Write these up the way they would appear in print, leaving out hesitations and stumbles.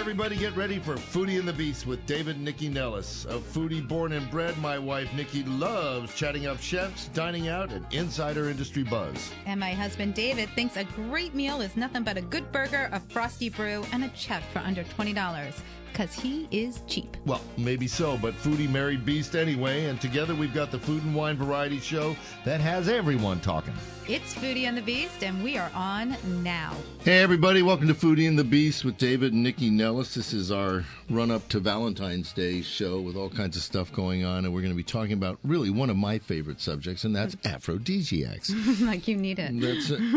everybody, get ready for Foodie and the Beast with David and Nikki Nellis. A foodie born and bred, my wife Nikki loves chatting up chefs, dining out, and insider industry buzz. And my husband David thinks a great meal is nothing but a good burger, a frosty brew, and a check for under $20. Because he is cheap. Well, maybe so, but foodie married beast anyway, and together we've got the Food and Wine Variety Show that has everyone talking. It's Foodie and the Beast, and we are on now. Hey, everybody, welcome to Foodie and the Beast with David and Nikki Nellis. This is our run-up to Valentine's Day show with all kinds of stuff going on, and we're going to be talking about really one of my favorite subjects, and that's aphrodisiacs. Like you need it. That's it.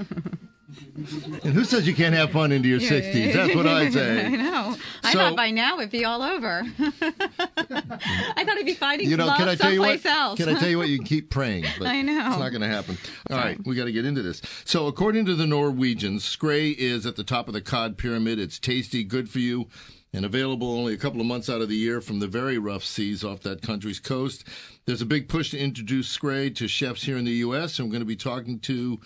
And who says you can't have fun into your 60s? That's what I say. I know. I thought by now it'd be all over. I thought I'd be finding love someplace else. Can I tell you what? You can keep praying, but I know. It's not going to happen. All right, we got to get into this. So according to the Norwegians, Skrei is at the top of the cod pyramid. It's tasty, good for you, and available only a couple of months out of the year from the very rough seas off that country's coast. There's a big push to introduce Skrei to chefs here in the U.S., and we're going to be talking to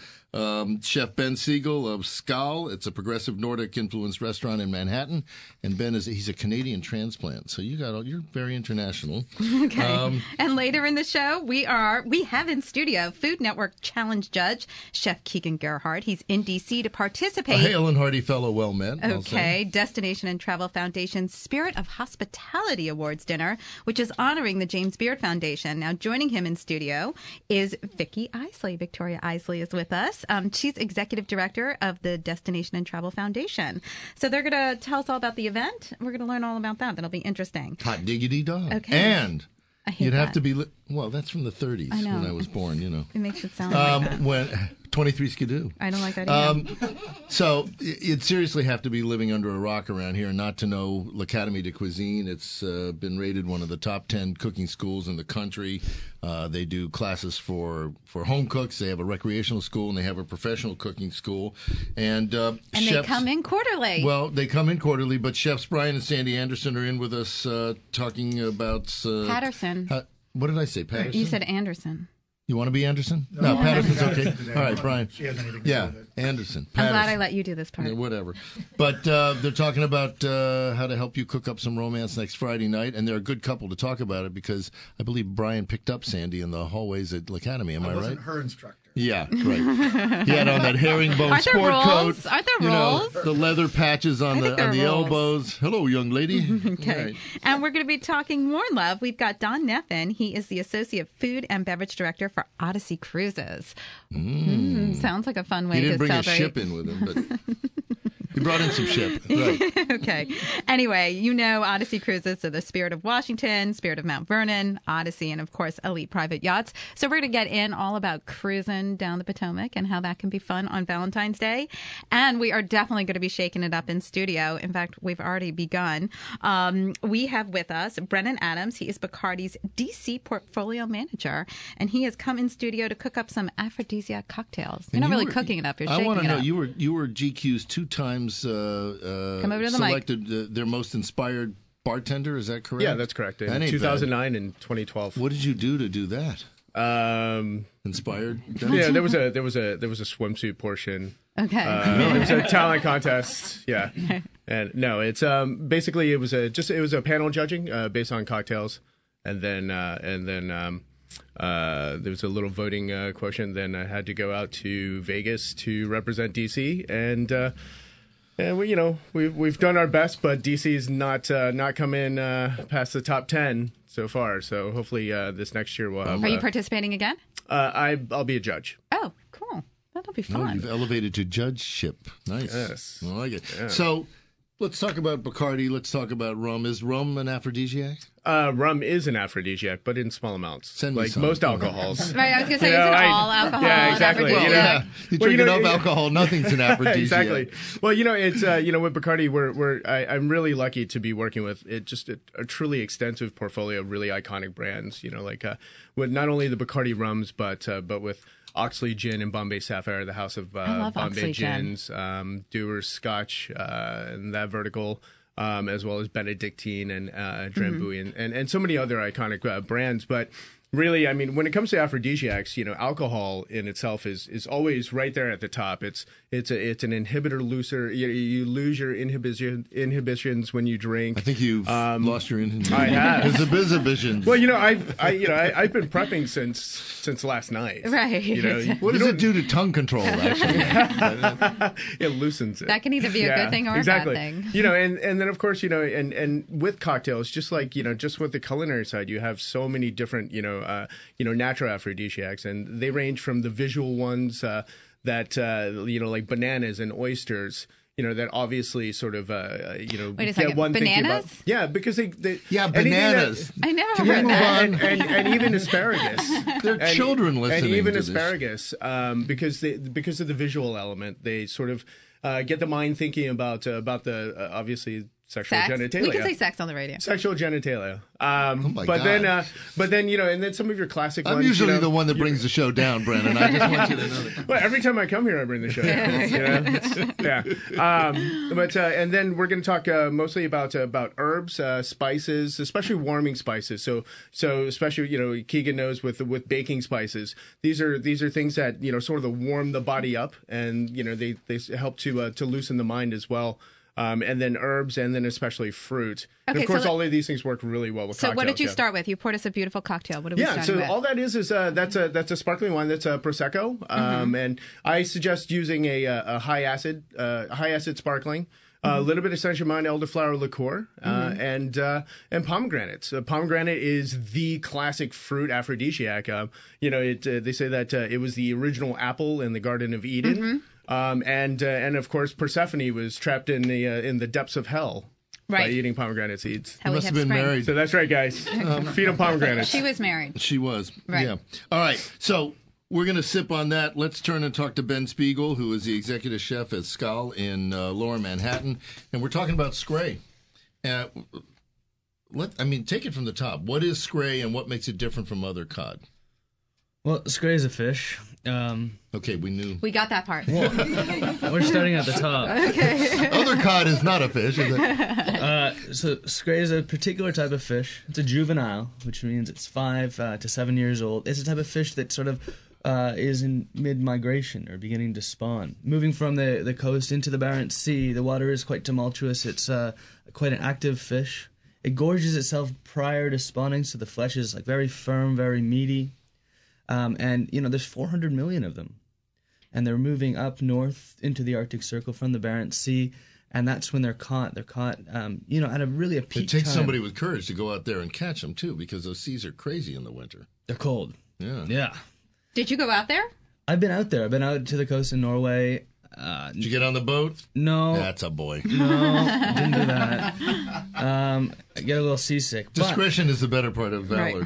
Chef Ben Siegel of Skal. It's a progressive Nordic-influenced restaurant in Manhattan, and Ben he's a Canadian transplant, so you're very international. Okay. And later in the show, we have in studio Food Network Challenge judge Chef Keegan Gerhardt. He's in D.C. to participate. A hail and hearty fellow, well met. Okay. Destination and Travel Foundation's Spirit of Hospitality Awards dinner, which is honoring the James Beard Foundation. Now, joining him in studio is Victoria Isley is with us. She's executive director of the Destination and Travel Foundation. So they're going to tell us all about the event. We're going to learn all about that. That'll be interesting. Hot diggity dog. Okay. And you'd have to be, that's from the 30s I know. when I was born, you know. It makes it sound like that. When 23 Skidoo. I don't like that either. So you'd seriously have to be living under a rock around here not to know L'Académie de Cuisine. It's been rated one of the top 10 cooking schools in the country. They do classes for home cooks. They have a recreational school, and they have a professional cooking school. And chefs, they come in quarterly. Well, they come in quarterly, but Chefs Brian and Sandy Anderson are in with us talking about... Patterson. What did I say, Patterson? You said Anderson. You want to be Anderson? No, Patterson's okay. All right, Brian. She has anything to do with it. Anderson. I'm glad I let you do this part. Yeah, whatever. But they're talking about how to help you cook up some romance next Friday night, and they're a good couple to talk about it because I believe Brian picked up Sandy in the hallways at L'Académie. Am I right? I wasn't her instructor. Yeah, right. He had on that herringbone Aren't there sport rules? coat. Aren't there rules? The leather patches on the rules. elbows. Hello, young lady. Okay. Right. And we're going to be talking more love. We've got Don Neffen. He is the Associate Food and Beverage Director for Odyssey Cruises. Sounds like a fun way He didn't to bring celebrate. a ship in with him, but he brought in some ship. Right. Okay. Anyway, you know Odyssey Cruises are the Spirit of Washington, Spirit of Mount Vernon, Odyssey, and of course, Elite Private Yachts. So we're going to get in all about cruising down the Potomac and how that can be fun on Valentine's Day. And we are definitely going to be shaking it up in studio. In fact, we've already begun. We have with us Brennan Adams. He is Bacardi's DC Portfolio Manager, and he has come in studio to cook up some aphrodisiac cocktails. You're not really cooking it up. You're shaking it up. I want to know, you were GQ's 2 times Come over to the selected their most inspired bartender. Is that correct? Yeah, that's correct. In 2009 and 2012. What did you do to do that? Inspired? Yeah, there was a swimsuit portion. Okay. It was a talent contest. Yeah, and no, it's basically it was a panel judging based on cocktails, and then there was a little voting quotient. Then I had to go out to Vegas to represent DC, and we've done our best, but DC's not come in past the top 10 so far. So hopefully this next year we'll have. Are you participating again? I'll be a judge. Oh, cool. That'll be fun. You've elevated to judgeship. Nice. Yes. I like it. Yeah. So let's talk about Bacardi. Let's talk about rum. Is rum an aphrodisiac? Rum is an aphrodisiac, but in small amounts, Send me like some. most alcohols. Right, I was going to say, isn't all alcohol? Yeah, exactly. an aphrodisiac? You drink enough alcohol, nothing's an aphrodisiac. Exactly. Well, it's with Bacardi, I'm really lucky to be working with a truly extensive portfolio of really iconic brands. With not only the Bacardi rums, but with Oxley Gin and Bombay Sapphire, the house of Bombay Gins, Dewar's Scotch, and that vertical. As well as Benedictine and Drambuie and so many other iconic brands. But really, I mean, when it comes to aphrodisiacs, alcohol in itself is always right there at the top. It's an inhibitor looser. You lose your inhibitions when you drink. I think you've lost your inhibitions. I have. Inhibitions. Well, I've been prepping since last night. Right. What does it do to tongue control, actually? It loosens it. That can either be a good thing or exactly. a bad thing. And then of course, and with cocktails, just like, just with the culinary side, you have so many different, natural aphrodisiacs, and they range from the visual ones that like bananas and oysters. That obviously sort of, Wait a get second. one thinking about. Bananas? Yeah, because they bananas. I never Can we heard move that. on? and even asparagus. There are children listening and even to this. asparagus, because of the visual element, they sort of get the mind thinking about the obviously sexual Sex? genitalia. We can say sex on the radio. Sexual genitalia. my but God. then and then some of your classic I'm ones. usually the one that brings the show down, Brandon. I just want you to know that. Well, every time I come here, I bring the show down. Yeah. And then we're going to talk mostly about herbs, spices, especially warming spices. So especially Keegan knows with baking spices. These are things that sort of warm the body up, and they help to loosen the mind as well. And then herbs, and then especially fruit. Okay, and of course, so all of these things work really well with cocktails. So what did you start with? You poured us a beautiful cocktail. What are we starting so with? all that is that's a sparkling wine. That's a prosecco, and I suggest using a high acid sparkling. A little bit of Saint Germain elderflower liqueur, and pomegranates. Pomegranate is the classic fruit aphrodisiac. They say that it was the original apple in the Garden of Eden. And of course, Persephone was trapped in the depths of hell by eating pomegranate seeds. How we must have have been spring. married. So that's right, guys. Feed them pomegranates. She was married. She was. Right. Yeah. All right. So we're going to sip on that. Let's turn and talk to Ben Spiegel, who is the executive chef at Skal in Lower Manhattan. And we're talking about Scray. Take it from the top. What is Scray, and what makes it different from other cod? Well, Scray is a fish. Okay, we knew. We got that part. We're starting at the top. Other cod is not a fish, is it? So Scray is a particular type of fish. It's a juvenile, which means it's 5 to 7 years old. It's a type of fish that sort of is in mid-migration or beginning to spawn. Moving from the coast into the Barents Sea, the water is quite tumultuous. It's quite an active fish. It gorges itself prior to spawning, so the flesh is like very firm, very meaty. And there's 400 million of them, and they're moving up north into the Arctic Circle from the Barents Sea, and that's when they're caught. They're caught, at a peak It takes time. somebody with courage to go out there and catch them too, because those seas are crazy in the winter. They're cold. Yeah. Did you go out there? I've been out there. I've been out to the coast in Norway. Did you get on the boat? No, That's a boy. no, didn't do that. I get a little seasick. But Discretion is the better part of valor.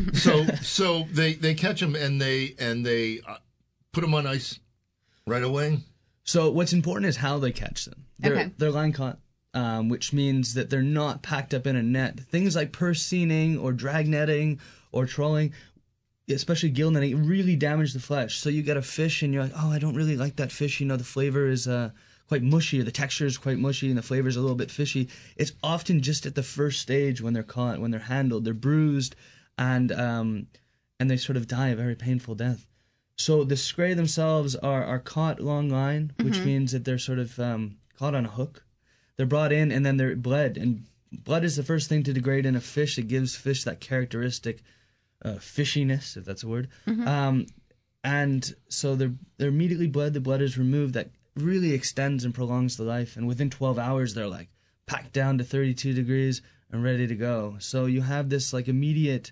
So they catch them and they put them on ice right away. So what's important is how they catch them. They're line caught, which means that they're not packed up in a net. Things like purse seining or drag netting or trolling, especially gill netting, really damage the flesh. So you get a fish and you're like, oh, I don't really like that fish. The flavor is quite mushy, or the texture is quite mushy, and the flavor is a little bit fishy. It's often just at the first stage when they're caught, when they're handled, they're bruised, and they sort of die a very painful death. So the Scray themselves are caught long line, which means that they're sort of caught on a hook. They're brought in and then they're bled, and blood is the first thing to degrade in a fish. It gives fish that characteristic fishiness, if that's a word. And so they're immediately bled. The blood is removed. That really extends and prolongs the life. And within 12 hours, they're like packed down to 32 degrees and ready to go. So you have this like immediate,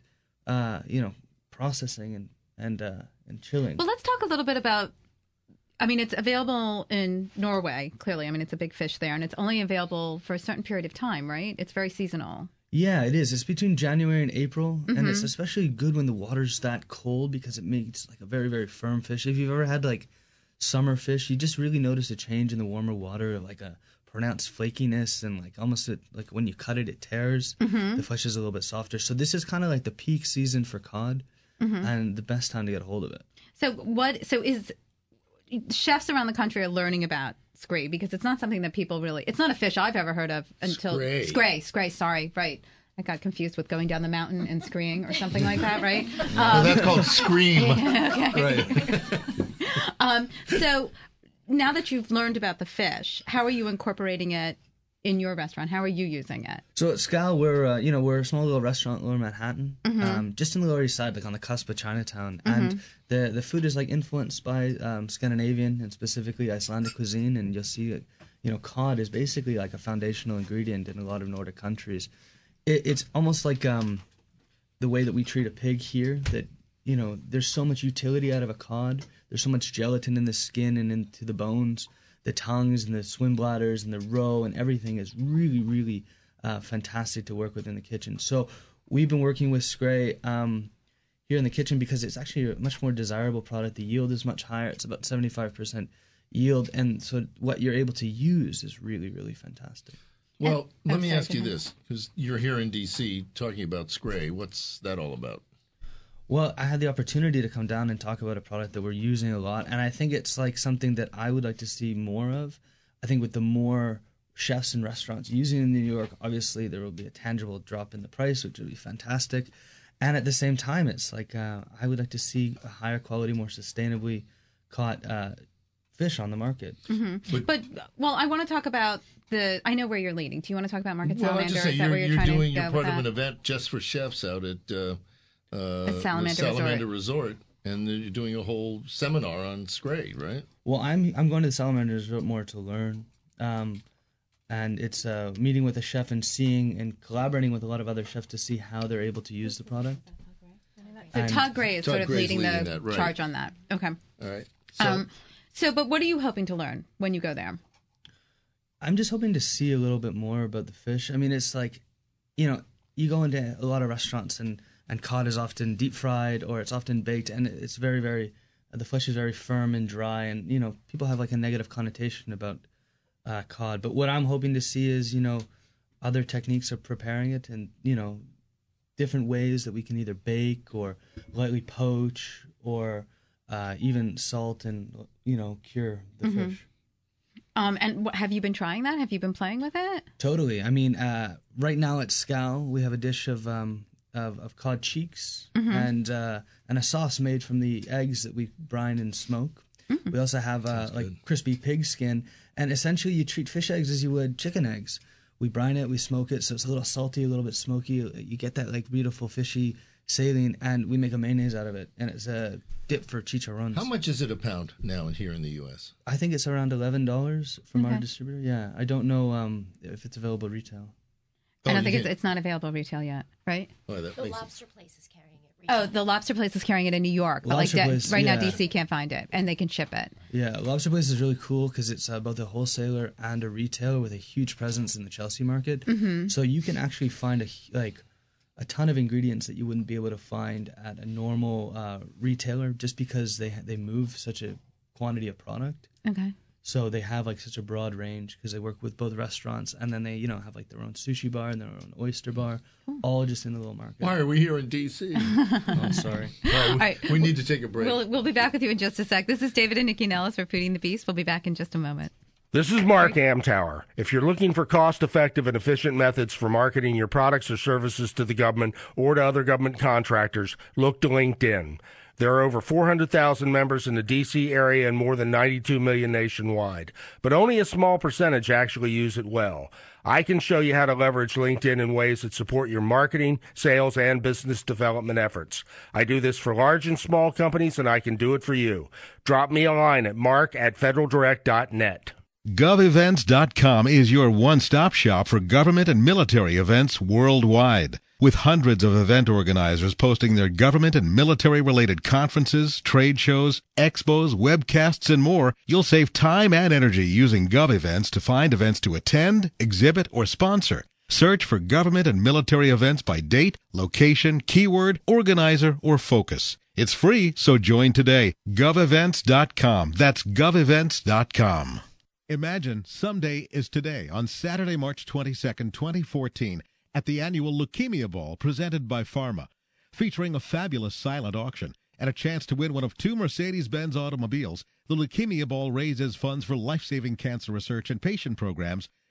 processing and chilling. Well, let's talk a little bit about. It's available in Norway. Clearly, it's a big fish there, and it's only available for a certain period of time, right? It's very seasonal. Yeah, it is. It's between January and April, and it's especially good when the water's that cold because it makes like a very, very firm fish. If you've ever had like summer fish, you just really notice a change in the warmer water, like a pronounced flakiness, and like almost like when you cut it, it tears. The flesh is a little bit softer. So this is kind of like the peak season for cod, and the best time to get a hold of it. So is chefs around the country are learning about Scray, because it's not something that people really. It's not a fish I've ever heard of until Scray. Scray. Sorry, right. I got confused with going down the mountain and screeing or something like that, right? That's called scream. Okay. Right. So now that you've learned about the fish, how are you incorporating it in your restaurant? How are you using it? So at Scal, we're a small little restaurant in Lower Manhattan, just in the Lower East Side, like on the cusp of Chinatown. And the food is like influenced by Scandinavian and specifically Icelandic cuisine. And you'll see, cod is basically like a foundational ingredient in a lot of Nordic countries. It's almost like the way that we treat a pig here. That there's so much utility out of a cod. There's so much gelatin in the skin and into the bones. The tongues and the swim bladders and the roe and everything is really, really fantastic to work with in the kitchen. So we've been working with Scray here in the kitchen because it's actually a much more desirable product. The yield is much higher. It's about 75% yield. And so what you're able to use is really, really fantastic. Well, let me ask you this, because you're here in D.C. talking about Scray. What's that all about? Well, I had the opportunity to come down and talk about a product that we're using a lot, and I think it's like something that I would like to see more of. I think with the more chefs and restaurants using it in New York, obviously there will be a tangible drop in the price, which would be fantastic. And at the same time, it's like I would like to see a higher quality, more sustainably caught fish on the market. But I want to talk about I know where you're leading. Do you want to talk about Market Salamander? Well, I just say Is that where you're trying doing to go you're part with of that? an event just for chefs out at Salamander Resort, and you're doing a whole seminar on Scray, right? Well, I'm going to the Salamander Resort more to learn, and it's meeting with a chef and seeing and collaborating with a lot of other chefs to see how they're able to use the product. So Todd Gray is sort of leading the that, right. charge on that. Okay. All right. But what are you hoping to learn when you go there? I'm just hoping to see a little bit more about the fish. I mean, it's like, you go into a lot of restaurants and cod is often deep fried or it's often baked, and it's very, very, the flesh is very firm and dry, and, people have like a negative connotation about cod. But what I'm hoping to see is, other techniques of preparing it and, different ways that we can either bake or lightly poach or even salt and, cure the fish. And have you been trying that? Have you been playing with it? Totally. I mean, right now at Scal, we have a dish of cod cheeks and a sauce made from the eggs that we brine and smoke. We also have crispy pig skin, and essentially you treat fish eggs as you would chicken eggs. We brine it, we smoke it, so it's a little salty, a little bit smoky. You get that like beautiful fishy saline, and we make a mayonnaise out of it, and it's a dip for chicharrones. How much is it a pound now here in the U.S.? I think it's around $11 from our distributor. Yeah, I don't know if it's available retail. I don't think it's not available retail yet, right? Oh, the Lobster Place is carrying it retail. Oh, the Lobster Place is carrying it in New York, but Lobster Place, right now DC can't find it, and they can ship it. Yeah, Lobster Place is really cool because it's both a wholesaler and a retailer with a huge presence in the Chelsea market. So you can actually find a ton of ingredients that you wouldn't be able to find at a normal retailer, just because they move such a quantity of product. Okay. So they have like such a broad range because they work with both restaurants, and then they have like their own sushi bar and their own oyster bar, all just in the little market. Why are we here in D.C.? I'm sorry. All right, we need to take a break. We'll be back with you in just a sec. This is David and Nikki Nellis for Fooding the Beast. We'll be back in just a moment. This is Mark Amtower. If you're looking for cost-effective and efficient methods for marketing your products or services to the government or to other government contractors, look to LinkedIn. There are over 400,000 members in the D.C. area and more than 92 million nationwide, but only a small percentage actually use it well. I can show you how to leverage LinkedIn in ways that support your marketing, sales, and business development efforts. I do this for large and small companies, and I can do it for you. Drop me a line at mark@federaldirect.net. GovEvents.com is your one-stop shop for government and military events worldwide. With hundreds of event organizers posting their government and military-related conferences, trade shows, expos, webcasts, and more, you'll save time and energy using GovEvents to find events to attend, exhibit, or sponsor. Search for government and military events by date, location, keyword, organizer, or focus. It's free, so join today. GovEvents.com. That's GovEvents.com. Imagine someday is today on Saturday, March 22nd, 2014, at the annual Leukemia Ball presented by Pharma, featuring a fabulous silent auction and a chance to win one of 2 Mercedes-Benz automobiles. The Leukemia Ball raises funds for life-saving cancer research and patient programs,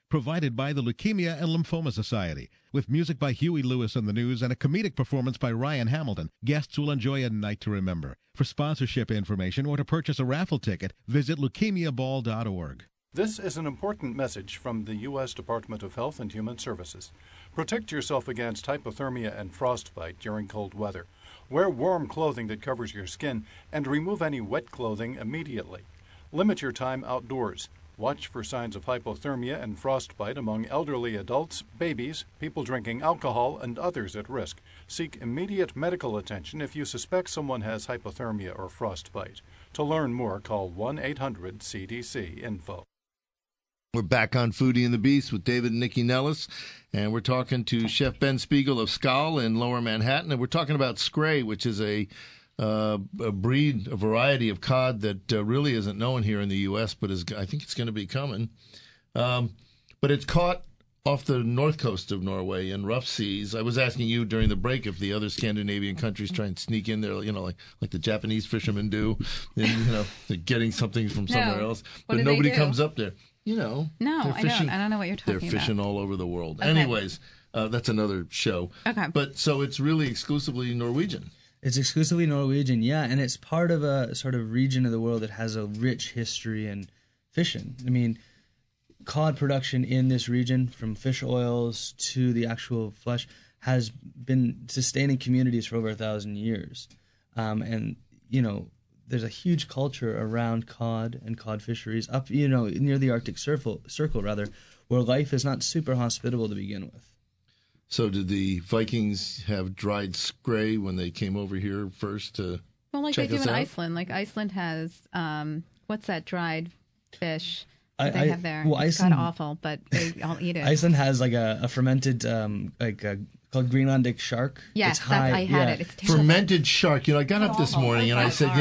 provided by the Leukemia and Lymphoma Society. With music by Huey Lewis and the News and a comedic performance by Ryan Hamilton, guests will enjoy a night to remember. For sponsorship information or to purchase a raffle ticket, visit leukemiaball.org. This is an important message from the U.S. Department of Health and Human Services. Protect yourself against hypothermia and frostbite during cold weather. Wear warm clothing that covers your skin and remove any wet clothing immediately. Limit your time outdoors. Watch for signs of hypothermia and frostbite among elderly adults, babies, people drinking alcohol, and others at risk. Seek immediate medical attention if you suspect someone has hypothermia or frostbite. To learn more, call 1-800-CDC-INFO. We're back on Foodie and the Beast with David and Nikki Nellis, and we're talking to Chef Ben Spiegel of Skal in Lower Manhattan, and we're talking about Skray, which is a variety of cod that really isn't known here in the U.S., but I think it's going to be coming. But it's caught off the north coast of Norway in rough seas. I was asking you during the break if the other Scandinavian countries try and sneak in there, like the Japanese fishermen do, and they're getting something from somewhere else, but nobody comes up there. No, I don't know what you're talking about. They're fishing all over the world. Okay. Anyways, that's another show. Okay. But so it's really exclusively Norwegian. It's exclusively Norwegian, yeah, and it's part of a sort of region of the world that has a rich history in fishing. I mean, cod production in this region, from fish oils to the actual flesh, has been sustaining communities for over 1,000 years. And, there's a huge culture around cod and cod fisheries up, near the Arctic Circle, where life is not super hospitable to begin with. So did the Vikings have dried Skray when they came over here first to like check they do us in out? Iceland. Like Iceland has, what's that dried fish that they have there? Well, it's kind of awful, but they all eat it. Iceland has like a fermented, called Greenlandic shark. Yes, I had it. It's terrible. Fermented shark. I got up this morning and I said,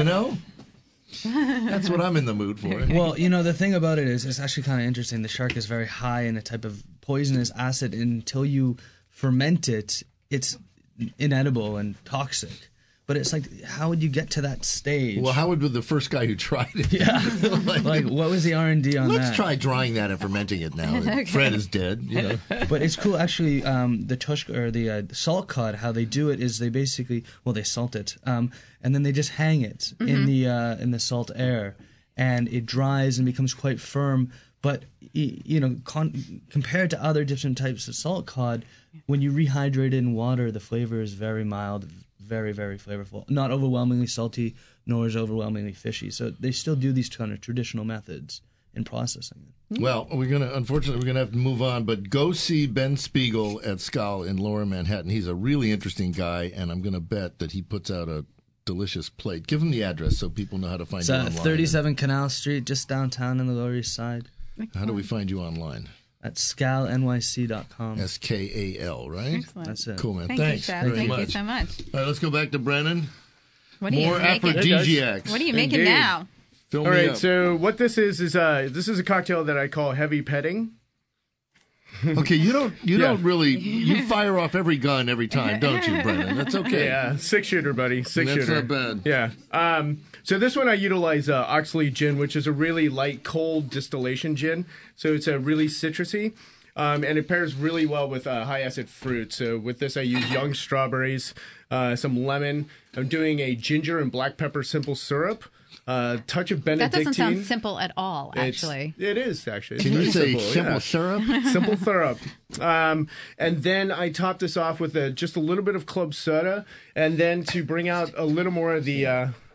that's what I'm in the mood for. Well, the thing about it is it's actually kind of interesting. The shark is very high in a type of poisonous acid. Until you ferment it, it's inedible and toxic. But it's like, how would you get to that stage? Well, how would the first guy who tried it? Yeah. like what was the R&D on that? Let's try drying that and fermenting it now. Okay. Fred is dead, But it's cool, actually, the tushk, or the salt cod, how they do it is they basically, they salt it, and then they just hang it in the salt air, and it dries and becomes quite firm. But, compared to other different types of salt cod, when you rehydrate it in water, the flavor is very mild, very, very flavorful. Not overwhelmingly salty, nor is overwhelmingly fishy. So they still do these kind of traditional methods in processing it. Well, unfortunately, we're going to have to move on, but go see Ben Spiegel at Skal in Lower Manhattan. He's a really interesting guy, and I'm going to bet that he puts out a delicious plate. Give him the address so people know how to find you online. 37 Canal Street, just downtown on the Lower East Side. How do we find you online? At skalnyc.com. SKAL, right? Excellent. That's it. Cool, man. Thanks Very much. you so much. All right, let's go back to Brennan. What are you More making? aphrodisiacs. What are you making now? Fill All me right, up. so what this is this is a cocktail that I call heavy petting. Okay, you don't really, you fire off every gun every time, don't you, Brennan? That's okay. Yeah, 6-shooter, buddy. 6-shooter. That's not bad. Yeah. So this one I utilize Oxley gin, which is a really light, cold distillation gin. So it's a really citrusy. And it pairs really well with high acid fruit. So with this, I use young strawberries, some lemon. I'm doing a ginger and black pepper simple syrup. Touch of Benedictine. That doesn't sound simple at all, actually. It is, actually. Can you say simple syrup? Simple syrup. And then I top this off with just a little bit of club soda. And then to bring out a little more of the...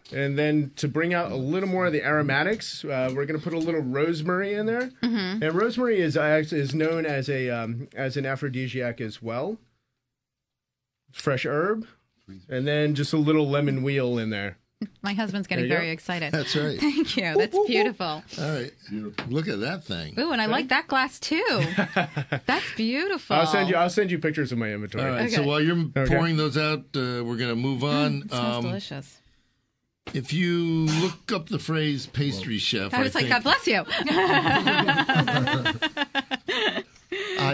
aromatics, we're going to put a little rosemary in there. Mm-hmm. And rosemary is known as an aphrodisiac as well. Fresh herb. And then just a little lemon wheel in there. My husband's getting very excited. That's right. Thank you. That's beautiful. All right. Look at that thing. Ooh, and I like that glass too. That's beautiful. I'll send you pictures of my inventory. All right. Okay. So while you're pouring those out, we're going to move on. It smells delicious. If you look up the phrase pastry chef, I was like, God bless you. I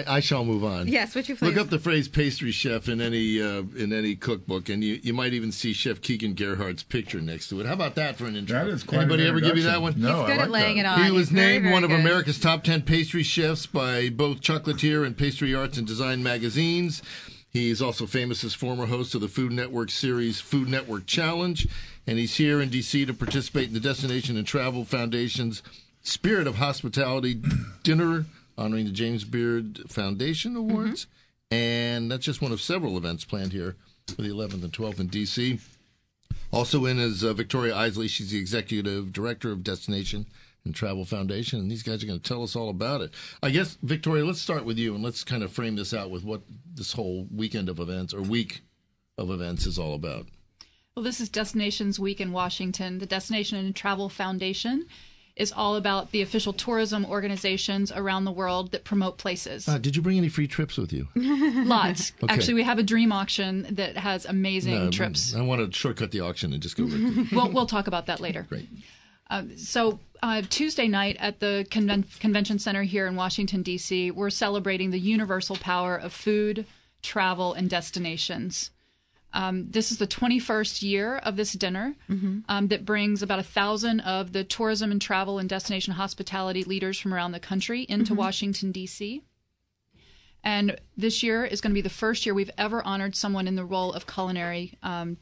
I shall move on. Yes, would you please? Look up the phrase pastry chef in any cookbook, and you might even see Chef Keegan Gerhardt's picture next to it. How about that for an intro? That is quite Anybody an ever give you that one? No, He's good at laying it on. He was He's very, named very one of good. America's top 10 pastry chefs by both Chocolatier and Pastry Arts and Design magazines. He's also famous as former host of the Food Network series Food Network Challenge, and he's here in D.C. to participate in the Destination and Travel Foundation's Spirit of Hospitality dinner honoring the James Beard Foundation Awards. And that's just one of several events planned here for the 11th and 12th in D.C. Also in is Victoria Isley. She's the executive director of Destination and Travel Foundation, and these guys are going to tell us all about it. I guess, Victoria, let's start with you, and let's kind of frame this out with what this whole weekend of events, or week of events, is all about. Well, this is Destinations Week in Washington. The Destination and Travel Foundation is all about the official tourism organizations around the world that promote places. Did you bring any free trips with you? Lots. Okay. Actually, we have a dream auction that has amazing trips. I want to shortcut the auction and just go right to We'll talk about that later. Great. So Tuesday night at the Convention Center here in Washington, D.C., we're celebrating the universal power of food, travel, and destinations. This is the 21st year of this dinner that brings about 1,000 of the tourism and travel and destination hospitality leaders from around the country into Washington, D.C. And this year is going to be the first year we've ever honored someone in the role of culinary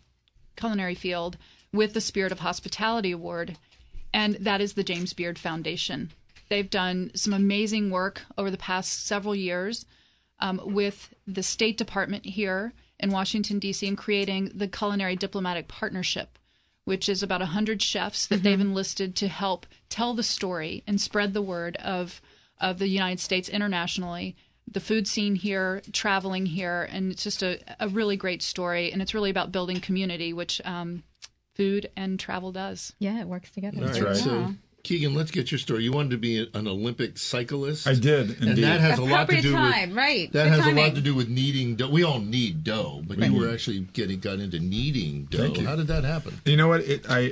field with the Spirit of Hospitality Award, and that is the James Beard Foundation. They've done some amazing work over the past several years with the State Department here in Washington, D.C., in creating the Culinary Diplomatic Partnership, which is about 100 chefs that they've enlisted to help tell the story and spread the word of the United States internationally, the food scene here, traveling here, and it's just a really great story, and it's really about building community, which food and travel does. Yeah, it works together. That's right. So, Keegan, let's get your story. You wanted to be an Olympic cyclist. I did, indeed. And that has a lot to do time, with right? That has a lot to do with kneading dough. We all knead dough, but you were actually got into kneading dough. Thank you. How did that happen? You know what? I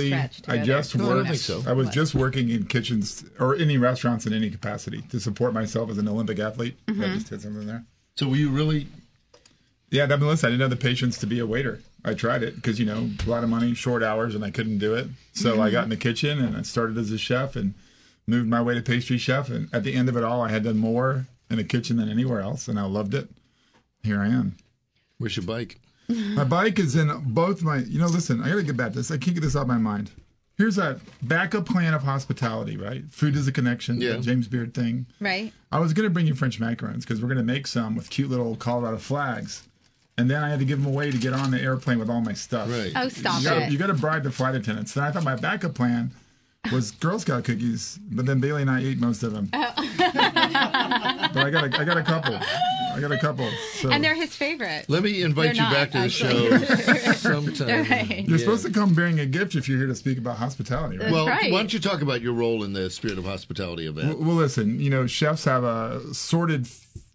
was just working in kitchens or any restaurants in any capacity to support myself as an Olympic athlete. I just did something there. So were you really? Yeah, I mean, listen, I didn't have the patience to be a waiter. I tried it because, a lot of money, short hours, and I couldn't do it. So I got in the kitchen and I started as a chef and moved my way to pastry chef. And at the end of it all, I had done more in the kitchen than anywhere else, and I loved it. Here I am. Where's your bike? My bike is in both my, listen, I got to get back to this. I can't get this out of my mind. Here's a backup plan of hospitality, right? Food is a connection, the James Beard thing. Right. I was going to bring you French macarons because we're going to make some with cute little Colorado flags. And then I had to give them away to get on the airplane with all my stuff. Right. Oh, stop it. You got to bribe the flight attendants. Then I thought my backup plan was Girl Scout cookies, but then Bailey and I ate most of them. But I got a couple. So. And they're his favorite. Let me invite you back to the show sometime. Right. You're supposed to come bearing a gift if you're here to speak about hospitality, right? Well, right. why don't you talk about your role in the Spirit of Hospitality event? Well, listen, chefs have a sordid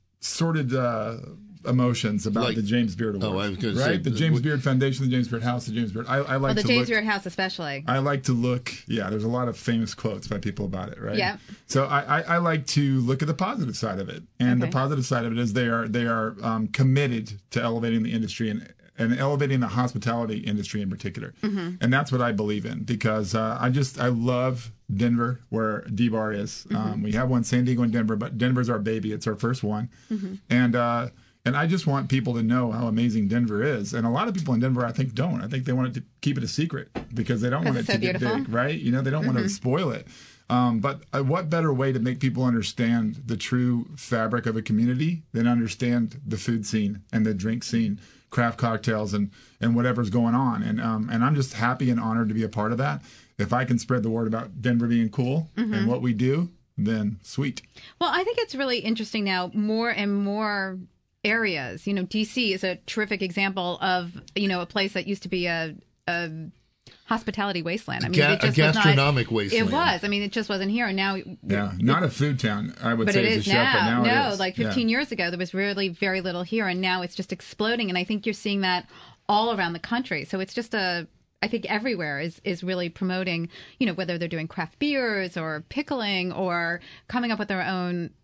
emotions about the James Beard Award. Oh, I was going to say the James Beard Foundation, the James Beard House, the James Beard. I like the to James look, Beard House especially. I like to look. Yeah, there's a lot of famous quotes by people about it, right? Yeah. So I like to look at the positive side of it, and the positive side of it is they are committed to elevating the industry and elevating the hospitality industry in particular, and that's what I believe in because I love Denver, where D-Bar is. We have one, San Diego and Denver, but Denver's our baby. It's our first one, and I just want people to know how amazing Denver is. And a lot of people in Denver, I think, don't. I think they want it to keep it a secret because they don't want it to get big, right? They don't want to spoil it. But what better way to make people understand the true fabric of a community than understand the food scene and the drink scene, craft cocktails, and whatever's going on. And I'm just happy and honored to be a part of that. If I can spread the word about Denver being cool and what we do, then sweet. Well, I think it's really interesting now, more and more areas. DC is a terrific example of, a place that used to be a hospitality wasteland. I mean, a gastronomic wasteland. It was. I mean, it just wasn't here. And now... Yeah, not a food town, I would but say, it as a is chef, now. but now No, it is. like 15 years ago, there was really very little here, and now it's just exploding. And I think you're seeing that all around the country. So it's just I think everywhere is really promoting, whether they're doing craft beers or pickling or coming up with their own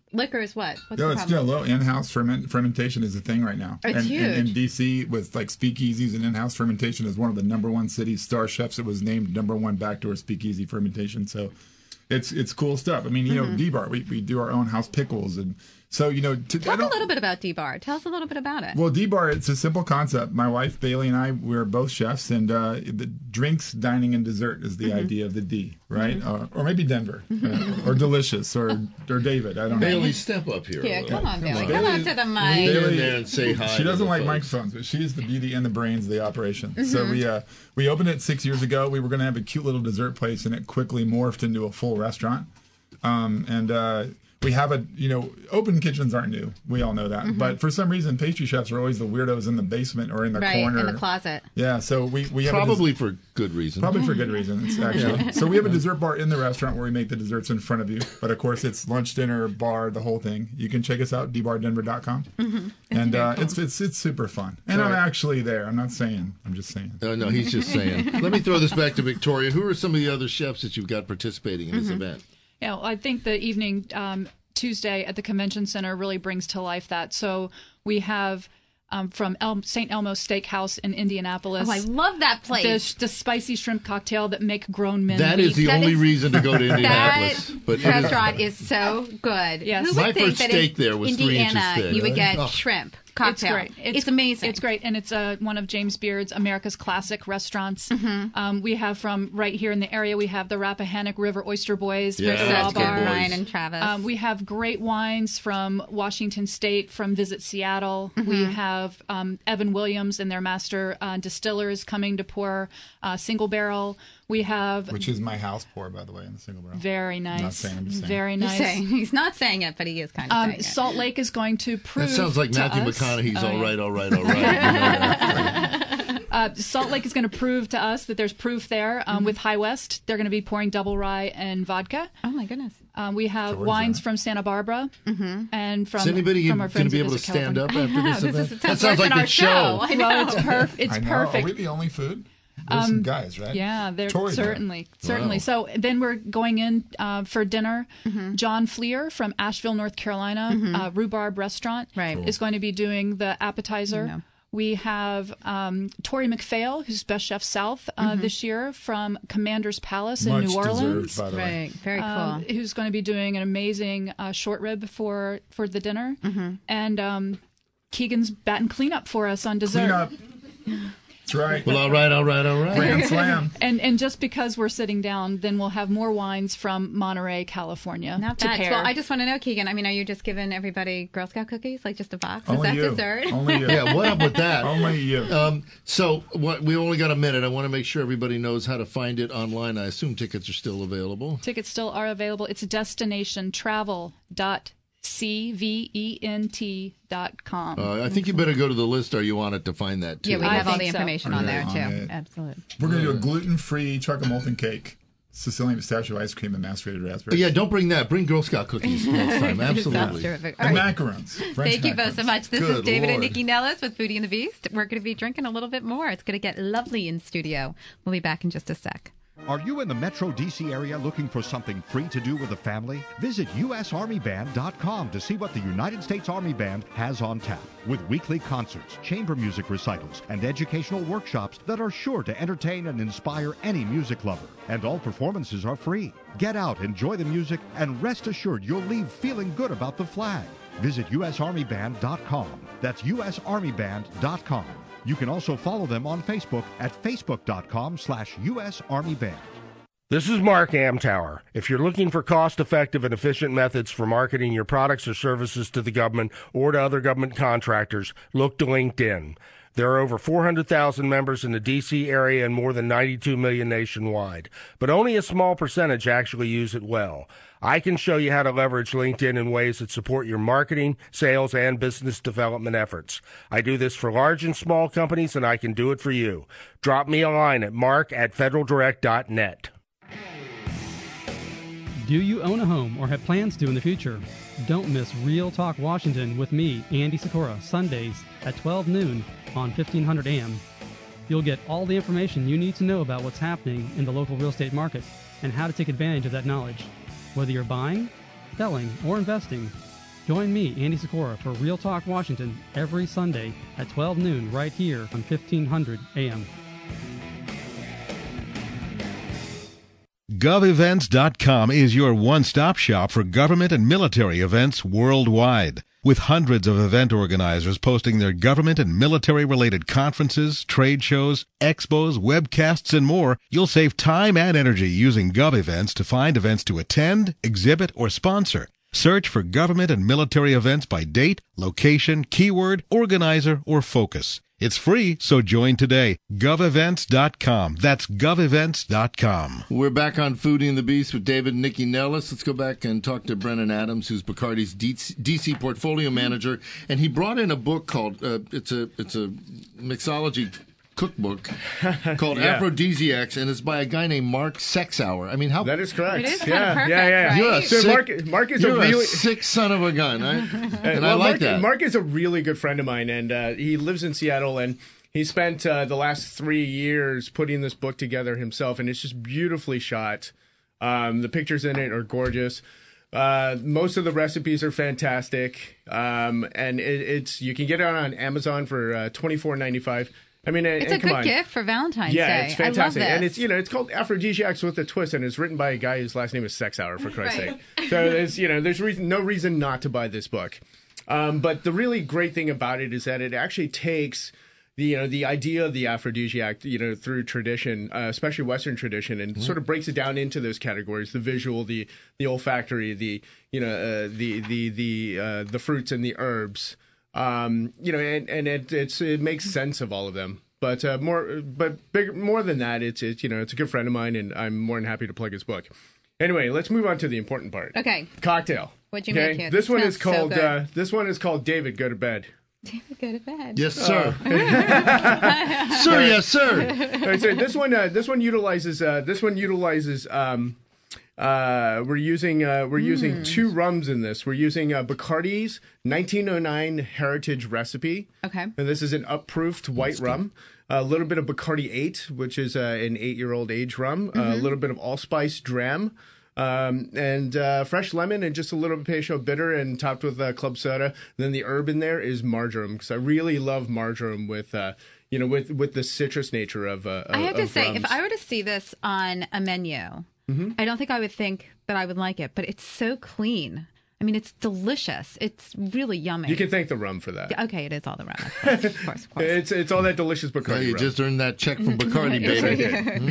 liquor is what? What's No, the it's problem? still low. In-house fermentation is a thing right now. It's huge. In D.C. with like speakeasies and in-house fermentation is one of the number one cities. Star Chefs, it was named number one backdoor speakeasy fermentation. So it's cool stuff. I mean, you know, D-Bar, we do our own house pickles. And so, you know. Talk a little bit about D-Bar. Tell us a little bit about it. Well, D-Bar, it's a simple concept. My wife, Bailey, and I, we're both chefs. And the drinks, dining, and dessert is the idea of the D, right? Or maybe Denver. Or Delicious. Or David. I don't know. Bailey, step up here. Yeah, come on, Bailey. Bailey. Come on to the mic. Bailey, there and say hi. She doesn't like folks. microphones, but she's the beauty and the brains of the operation. So we opened it 6 years ago. We were going to have a cute little dessert place, and it quickly morphed into a full restaurant. We have open kitchens aren't new. We all know that. But for some reason, pastry chefs are always the weirdos in the basement or in the corner. in the closet. Yeah, so we have Probably for good reason. Probably for good reasons, actually. So we have a dessert bar in the restaurant where we make the desserts in front of you. But of course, it's lunch, dinner, bar, the whole thing. You can check us out, dbardenver.com. And it's super fun. And I'm actually there. I'm not saying. I'm just saying. No, he's just saying. Let me throw this back to Victoria. Who are some of the other chefs that you've got participating in this event? Yeah, I think the evening Tuesday at the Convention Center really brings to life that. So we have from St. Elmo's Steakhouse in Indianapolis. Oh, I love that place. The spicy shrimp cocktail that make grown men That is the only reason to go to Indianapolis. That restaurant is so good. Yes. Who My would think first that steak in there was 3 inches Indiana thick. you would get shrimp cocktail? It's great. It's amazing. It's great, and it's one of James Beard's America's Classic restaurants. We have from right here in the area, we have the Rappahannock River Oyster Boys. That's good, Ryan and Travis. We have great wines from Washington State, from Visit Seattle. We have Evan Williams and their master distillers coming to pour single barrel. We have... Which is my house pour, by the way, in the single barrel. Very nice. I'm not saying, I'm just saying. Very nice. He's not saying it, but he is kind of saying it. Salt Lake is going to prove That sounds like to Matthew us, McConaughey's all right. Salt Lake is going to prove to us that there's proof there. With High West, they're going to be pouring double rye and vodka. Oh, my goodness. We have wines from Santa Barbara and from Is anybody from our going to friends be at able to Visit stand up California. after this event? It That sounds like the show. I know. Well, it's I know. perfect. Are we the only food? There's some guys, right? Yeah, they're Tori's certainly. Wow. So then we're going in for dinner. John Fleer from Asheville, North Carolina, Rhubarb Restaurant, is going to be doing the appetizer. We have Tori McPhail, who's Best Chef South this year from Commander's Palace in New Orleans. Deserved, by the way. Right, very cool. Who's going to be doing an amazing short rib for the dinner. And Keegan's batting cleanup for us on dessert. Clean up. That's right. Well, all right. Grand slam. And just because we're sitting down, then we'll have more wines from Monterey, California. Not to bad. pair. Well, I just want to know, Keegan, I mean, are you just giving everybody Girl Scout cookies, like just a box? Only is that you. dessert? Only you. Yeah, what up with that? Only you. So we only got a minute. I want to make sure everybody knows how to find it online. I assume tickets are still available. Tickets still are available. It's destinationtravel.cvent.com. I think you better go to the list or you on it to find that, too. Yeah, we have all the think so. information on there, On too. it. Absolutely. We're going to do a gluten-free chocolate molten cake, Sicilian pistachio ice cream, and macerated raspberries. Yeah, don't bring that. Bring Girl Scout cookies next time. Sounds Absolutely. terrific. All And right. macarons. French Thank you both macarons. so much. This is Good David and Lord. Nikki Nellis with Foodie and the Beast. We're going to be drinking a little bit more. It's going to get lovely in studio. We'll be back in just a sec. Are you in the Metro D.C. area looking for something free to do with the family? Visit usarmyband.com to see what the United States Army Band has on tap. With weekly concerts, chamber music recitals, and educational workshops that are sure to entertain and inspire any music lover. And all performances are free. Get out, enjoy the music, and rest assured you'll leave feeling good about the flag. Visit usarmyband.com. That's usarmyband.com. You can also follow them on Facebook at facebook.com/US Army Band. This is Mark Amtower. If you're looking for cost-effective and efficient methods for marketing your products or services to the government or to other government contractors, look to LinkedIn. There are over 400,000 members in the D.C. area and more than 92 million nationwide, but only a small percentage actually use it well. I can show you how to leverage LinkedIn in ways that support your marketing, sales, and business development efforts. I do this for large and small companies, and I can do it for you. Drop me a line at mark@federaldirect.net. Do you own a home or have plans to in the future? Don't miss Real Talk Washington with me, Andy Sikora, Sundays at 12 noon on 1500 AM. You'll get all the information you need to know about what's happening in the local real estate market and how to take advantage of that knowledge. Whether you're buying, selling, or investing, Join me, Andy Sikora, for Real Talk Washington every Sunday at 12 noon right here on 1500 AM. GovEvents.com is your one-stop shop for government and military events worldwide. With hundreds of event organizers posting their government and military-related conferences, trade shows, expos, webcasts, and more, you'll save time and energy using GovEvents to find events to attend, exhibit, or sponsor. Search for government and military events by date, location, keyword, organizer, or focus. It's free, so join today. GovEvents.com. That's GovEvents.com. We're back on Foodie and the Beast with David and Nikki Nellis. Let's go back and talk to Brennan Adams, who's Bacardi's DC portfolio manager. And he brought in a book called, it's a mixology cookbook called Aphrodisiacs, and it's by a guy named Mark Sexauer. I mean, how... That is correct. It is kind of perfect, right? Mark is you're a really... sick son of a gun, right? And I like that. Mark is a really good friend of mine, and he lives in Seattle, and he spent the last 3 years putting this book together himself, and it's just beautifully shot. The pictures in it are gorgeous. Most of the recipes are fantastic, and it's you can get it on Amazon for $24.95. I mean, it's a good gift for Valentine's Day. Yeah, it's fantastic, I love this. and it's called Aphrodisiacs with a Twist, and it's written by a guy whose last name is Sexauer, for Christ's sake. So there's no reason not to buy this book. But the really great thing about it is that it actually takes the idea of the aphrodisiac, through tradition, especially Western tradition, and sort of breaks it down into those categories: the visual, the olfactory, the fruits and the herbs. It makes sense of all of them. But more than that, it's a good friend of mine, and I'm more than happy to plug his book. Anyway, let's move on to the important part. Okay. Cocktail. What'd you make here? This one is called David, Go to Bed. David, go to bed. Yes, sir. Sir, yes, sir. Right, so this one utilizes we're using two rums in this. We're using Bacardi's 1909 Heritage Recipe. Okay. And this is an up-proofed white rum. A little bit of Bacardi 8, which is an 8-year-old age rum. A little bit of allspice dram. And fresh lemon and just a little bit of Peychaud bitter and topped with club soda. And then the herb in there is marjoram, because I really love marjoram with the citrus nature of I have to say, rums. if I were to see this on a menu, I don't think I would think that I would like it, but it's so clean. I mean, it's delicious. It's really yummy. You can thank the rum for that. Okay, it is all the rum. Of course. It's all that delicious Bacardi rum. You just earned that check from Bacardi, baby.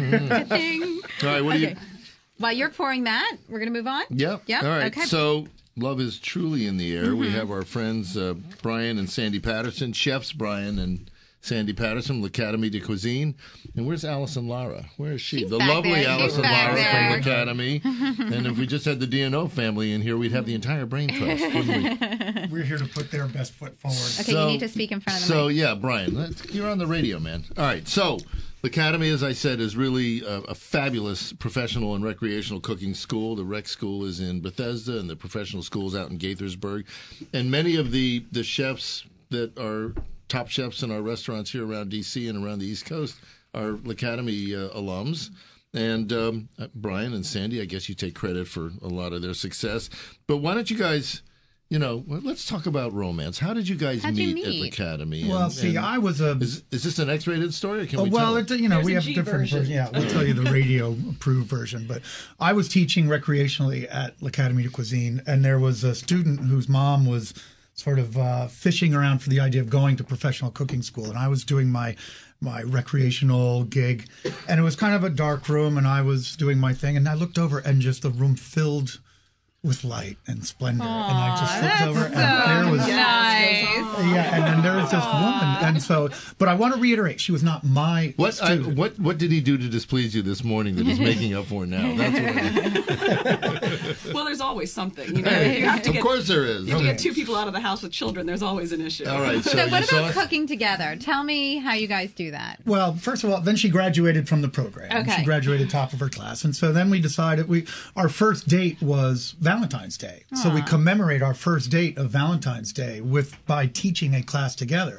All right, what do you... While you're pouring that, we're going to move on? Yep. Yep. All right. Okay. So love is truly in the air. We have our friends Brian and Sandy Patterson, chefs Brian and Sandy Patterson, L'Académie de Cuisine. And where's Allison Lara? Where is she? She's the back lovely there. Allison She's back Lara there. from L'Académie. And if we just had the DNO family in here, we'd have the entire brain trust, wouldn't we? We're here to put their best foot forward. Okay, you need to speak in front of the mic. So, yeah, Brian, you're on the radio, man. All right, so L'Académie, as I said, is really a fabulous professional and recreational cooking school. The rec school is in Bethesda, and the professional school is out in Gaithersburg. And many of the chefs that are top chefs in our restaurants here around D.C. and around the East Coast are L'Académie alums. And Brian and Sandy, I guess you take credit for a lot of their success. But why don't you guys... let's talk about romance. How did you guys meet at L'Académie? Well, I was a... Is this an X-rated story, or can we well, tell we have different versions. Yeah, we'll tell you the radio-approved version. But I was teaching recreationally at L'Académie de Cuisine, and there was a student whose mom was sort of fishing around for the idea of going to professional cooking school. And I was doing my recreational gig, and it was kind of a dark room, and I was doing my thing, and I looked over, and just the room filled with light and splendor. And I just looked over, and there was... nice. Yeah, and then there was this woman. And so, but I want to reiterate, she was not my student. What did he do to displease you this morning that he's making up for now? That's what Well, there's always something. You have to of course there is. You have to get two people out of the house with children. There's always an issue. All right. So what about cooking together? Tell me how you guys do that. Well, first of all, then she graduated from the program. Okay. She graduated top of her class. And so then we decided our first date was Valentine's Day. So we commemorate our first date of Valentine's Day by teaching a class together.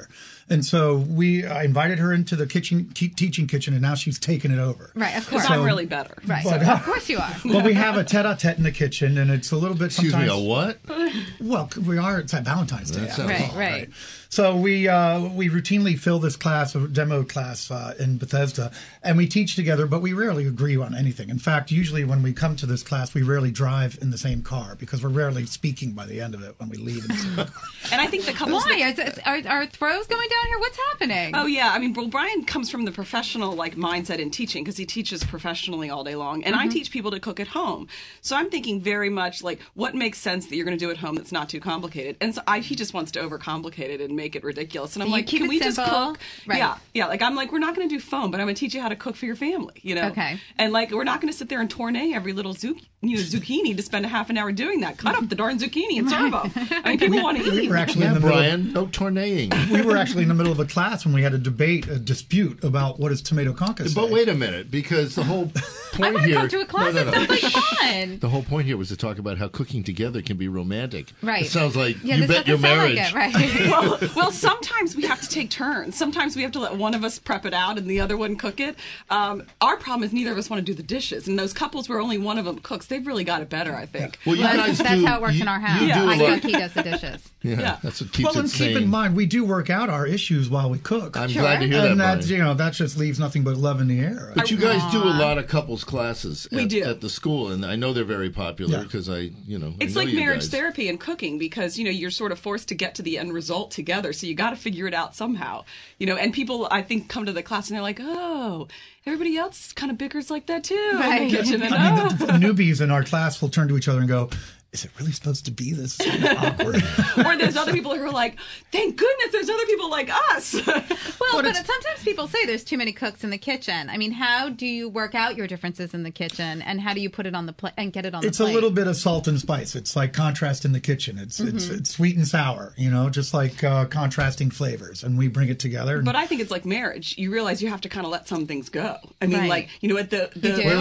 And so I invited her into the teaching kitchen, and now she's taken it over. Right, of course. So, I'm really better. Right, but, of course you are. Well, we have a tete-a-tete in the kitchen, and it's a little bit sometimes... Excuse me, a what? Well, it's at Valentine's Day. Right. So we routinely fill this class, a demo class in Bethesda, and we teach together, but we rarely agree on anything. In fact, usually when we come to this class, we rarely drive in the same car because we're rarely speaking by the end of it when we leave in the same car. And I think the couples... Why? Are throws going down here? What's happening? Oh, yeah. I mean, well, Brian comes from the professional mindset in teaching because he teaches professionally all day long. And I teach people to cook at home. So I'm thinking very much what makes sense that you're going to do at home that's not too complicated. And so he just wants to overcomplicate it and make it ridiculous. And I'm like, can we just cook? Right. Yeah. I'm like, we're not going to do foam, but I'm going to teach you how to cook for your family, Okay. And we're not going to sit there and tourne every little zucchini to spend a half an hour doing that. Cut up the darn zucchini and serve them. I mean, people want to eat. We were actually no tourneing. We were actually in the middle of a class when we had a dispute about what is tomato concasse. But wait a minute, because the whole point I here... come to a class. It sounds like fun. The whole point here was to talk about how cooking together can be romantic. Right. It sounds like you bet your marriage. Like it, right. well, sometimes we have to take turns. Sometimes we have to let one of us prep it out and the other one cook it. Our problem is neither of us want to do the dishes. And those couples where only one of them cooks, they've really got it better, I think. Well, that's how it works in our house. I cook, he does the dishes. Yeah, that's what keeps it sane. Well, and keep in mind, we do work out our issues while we cook. I'm glad to hear that, And that just leaves nothing but love in the air. But you guys do a lot of couples classes at the school, and I know they're very popular because it's like marriage therapy and cooking because, you're sort of forced to get to the end result together, so you got to figure it out somehow. And people, I think, come to the class and they're like, oh, everybody else kind of bickers like that too in the kitchen. And, the newbies in our class will turn to each other and go, is it really supposed to be this awkward? Or there's other people who are like, thank goodness there's other people like us. Well, but sometimes people say there's too many cooks in the kitchen. I mean, how do you work out your differences in the kitchen, and how do you put it on the plate and get it on the plate? It's a little bit of salt and spice. It's like contrast in the kitchen. It's sweet and sour, just like contrasting flavors, and we bring it together. But I think it's like marriage. You realize you have to kind of let some things go. I mean, at the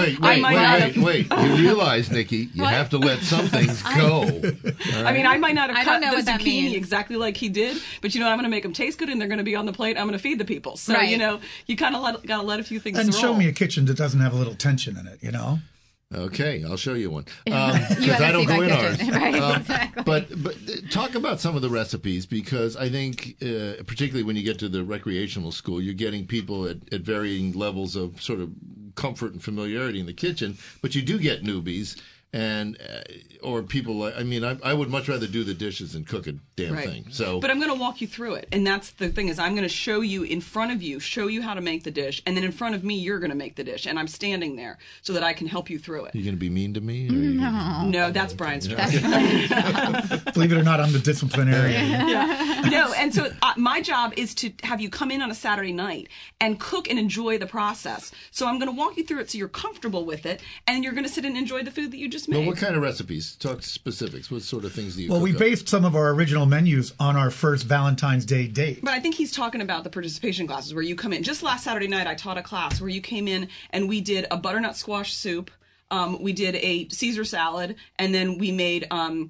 wait. You realize, Nikki, you have to let some things go. Right. I mean, I might not have cut the zucchini exactly like he did, but I'm going to make them taste good, and they're going to be on the plate. I'm going to feed the people. So you kind of got to let a few things. And roll. Show me a kitchen that doesn't have a little tension in it. Okay, I'll show you one because I don't go in ours. Right, exactly. But talk about some of the recipes because I think, particularly when you get to the recreational school, you're getting people at varying levels of sort of comfort and familiarity in the kitchen, but you do get newbies. And or people I would much rather do the dishes than cook a damn thing. So, but I'm going to walk you through it, and that's the thing is I'm going to show you in front of you, show you how to make the dish, and then in front of me you're going to make the dish, and I'm standing there so that I can help you through it. You're going to be mean to me? No, that's Brian's job. Believe it or not, I'm the disciplinarian. No, and so my job is to have you come in on a Saturday night and cook and enjoy the process. So I'm going to walk you through it so you're comfortable with it, and you're going to sit and enjoy the food that you just made. Well, what kind of recipes? Talk specifics. What sort of things do you Well, we based some of our original menus on our first Valentine's Day date. But I think he's talking about the participation classes where you come in. Just last Saturday night, I taught a class where you came in and we did a butternut squash soup. We did a Caesar salad, and then we made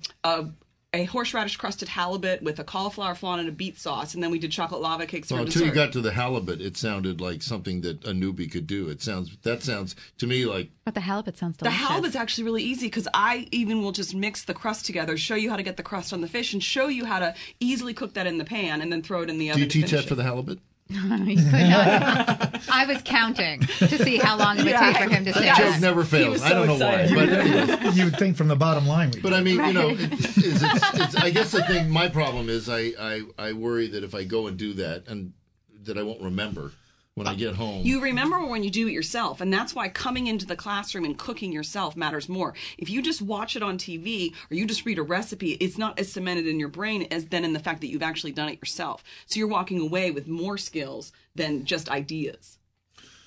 a horseradish crusted halibut with a cauliflower flan and a beet sauce, and then we did chocolate lava cakes. Well, until you got to the halibut, it sounded like something that a newbie could do. That sounds to me like. But the halibut sounds delicious. The halibut's actually really easy because I even will just mix the crust together, show you how to get the crust on the fish, and show you how to easily cook that in the pan and then throw it in the oven. Do you teach that for the halibut? I was counting to see how long it would take for him to say that. Joke never fails. I don't know why. But you would think from the bottom line. But I mean, it's I guess the thing. My problem is I worry that if I go and do that, and that I won't remember when I get home. You remember when you do it yourself, and that's why coming into the classroom and cooking yourself matters more. If you just watch it on TV or you just read a recipe, it's not as cemented in your brain as then in the fact that you've actually done it yourself. So you're walking away with more skills than just ideas.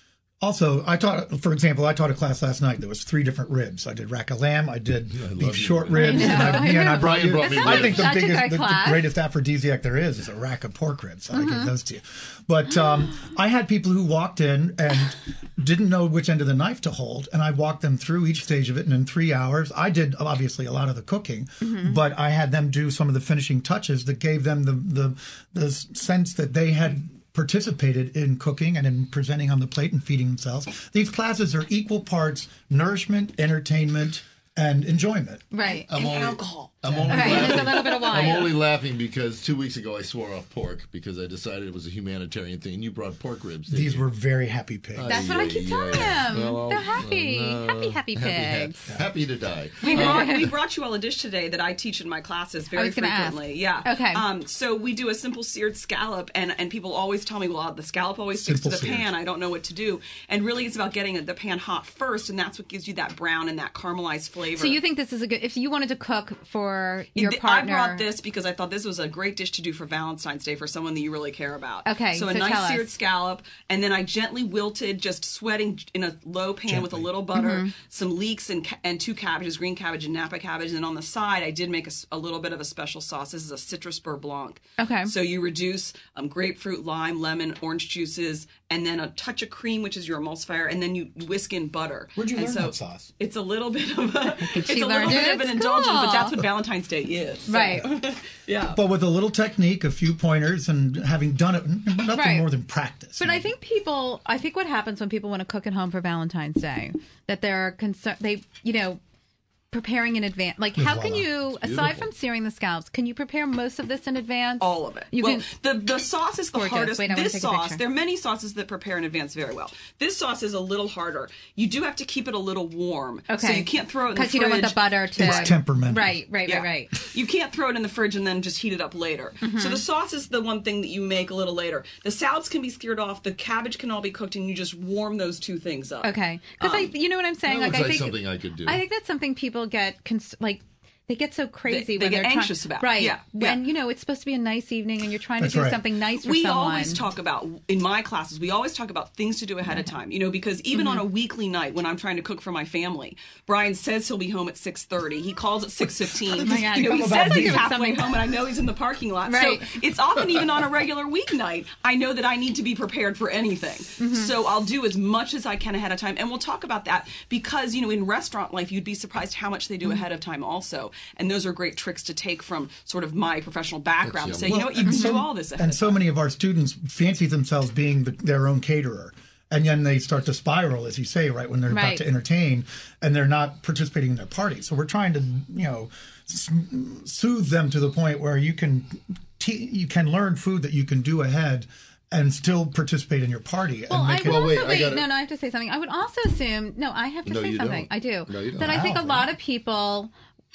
Also, I taught a class last night. There was 3 different ribs. I did rack of lamb. I did beef short ribs. And I brought you. I think the greatest aphrodisiac there is a rack of pork ribs. So I give those to you. But I had people who walked in and didn't know which end of the knife to hold, and I walked them through each stage of it. And in 3 hours, I did obviously a lot of the cooking, but I had them do some of the finishing touches that gave them the sense that they had participated in cooking and in presenting on the plate and feeding themselves. These classes are equal parts nourishment, entertainment, and enjoyment. Right. And alcohol. I'm only laughing. A little bit of wine. I'm only laughing because 2 weeks ago I swore off pork because I decided it was a humanitarian thing. You brought pork ribs. These were very happy pigs. That's what I keep telling them. Well, they're happy. Happy pigs. Happy to die. We brought you all a dish today that I teach in my classes very frequently. Yeah. Okay. So we do a simple seared scallop, and people always tell me, well, the scallop always sticks to the pan. I don't know what to do. And really it's about getting the pan hot first, and that's what gives you that brown and that caramelized flavor. So you think this is a good, if you wanted to cook for your partner. I brought this because I thought this was a great dish to do for Valentine's Day for someone that you really care about. Okay, so a nice seared scallop, and then I gently wilted, just sweating in a low pan with a little butter, some leeks and 2 cabbages, green cabbage and Napa cabbage, and then on the side I did make a little bit of a special sauce. This is a citrus beurre blanc. Okay. So you reduce grapefruit, lime, lemon, orange juices, and then a touch of cream, which is your emulsifier, and then you whisk in butter. Where'd you learn that sauce? It's a little bit of an It's indulgence, but that's what Valentine's Day is. So. Right. Yeah. But with a little technique, a few pointers, and having done it, nothing more than practice. But I think what happens when people want to cook at home for Valentine's Day, that they're concerned, preparing in advance. Like, how can you, aside from searing the scallops, can you prepare most of this in advance? All of it. The sauce is the hardest. This sauce, there are many sauces that prepare in advance very well. This sauce is a little harder. You do have to keep it a little warm. Okay. So you can't throw it in the fridge. Because you don't want the butter to... It's temperamental. Right. You can't throw it in the fridge and then just heat it up later. So the sauce is the one thing that you make a little later. The salads can be seared off. The cabbage can all be cooked, and you just warm those 2 things up. Okay. Because you know what I'm saying? That looks like something I could do. I think that's something people get... They get so crazy they when get they're anxious about. Right. Yeah. When it's supposed to be a nice evening and you're trying to do something nice for someone. We always talk about, in my classes, things to do ahead of time. Because even on a weekly night when I'm trying to cook for my family, Brian says he'll be home at 6:30. He calls at 6:15. He says he's halfway home, and I know he's in the parking lot. Right. So it's often even on a regular weeknight, I know that I need to be prepared for anything. So I'll do as much as I can ahead of time, and we'll talk about that because in restaurant life you'd be surprised how much they do ahead of time also, and those are great tricks to take from sort of my professional background to say, you can do all this ahead of time. So many of our students fancy themselves being their own caterer. And then they start to spiral, as you say, right, when they're about to entertain and they're not participating in their party. So we're trying to, soothe them to the point where you can learn food that you can do ahead and still participate in your party. Well, and I have to say something. I would also assume, I have to say something. I do. No, you don't. That I think a lot of people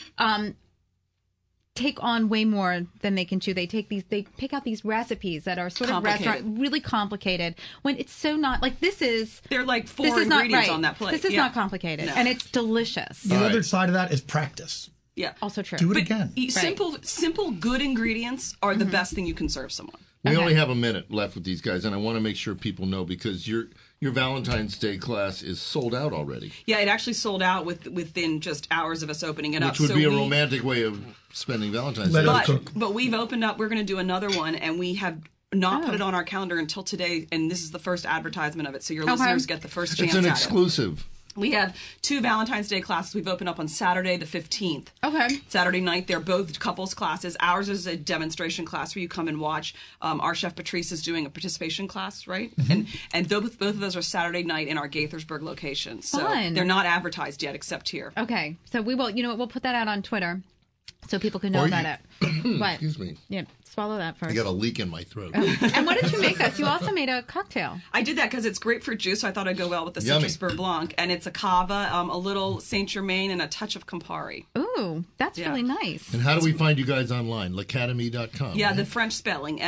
take on way more than they can chew. They pick out these recipes that are sort of really complicated when it's so not like this is. They're like 4 ingredients on that plate. This is not complicated, and it's delicious. The other side of that is practice. Yeah, also true. Do it again. Simple, good ingredients are the best thing you can serve someone. We only have a minute left with these guys, and I want to make sure people know because your Valentine's Day class is sold out already. Yeah, it actually sold out within just hours of us opening it up. Which would be a romantic way of spending Valentine's Day. But we've opened up. We're going to do another one, and we have not put it on our calendar until today, and this is the first advertisement of it, so your listeners get the first chance at it. It's an exclusive. We have 2 Valentine's Day classes we've opened up on Saturday the 15th. Okay. Saturday night, they're both couples classes. Ours is a demonstration class where you come and watch. Our chef Patrice is doing a participation class, right? And both of those are Saturday night in our Gaithersburg location. So they're not advertised yet except here. Okay. So we will, we'll put that out on Twitter so people can know about it. What? Excuse me. Yeah. Swallow that first. I got a leak in my throat. And what did you make us? You also made a cocktail. I did that because it's grapefruit juice, so I thought it'd go well with the citrus beurre blanc. And it's a cava, a little Saint Germain, and a touch of Campari. Ooh, that's really nice. And how do we find you guys online? Lacademy.com. Yeah, the French spelling,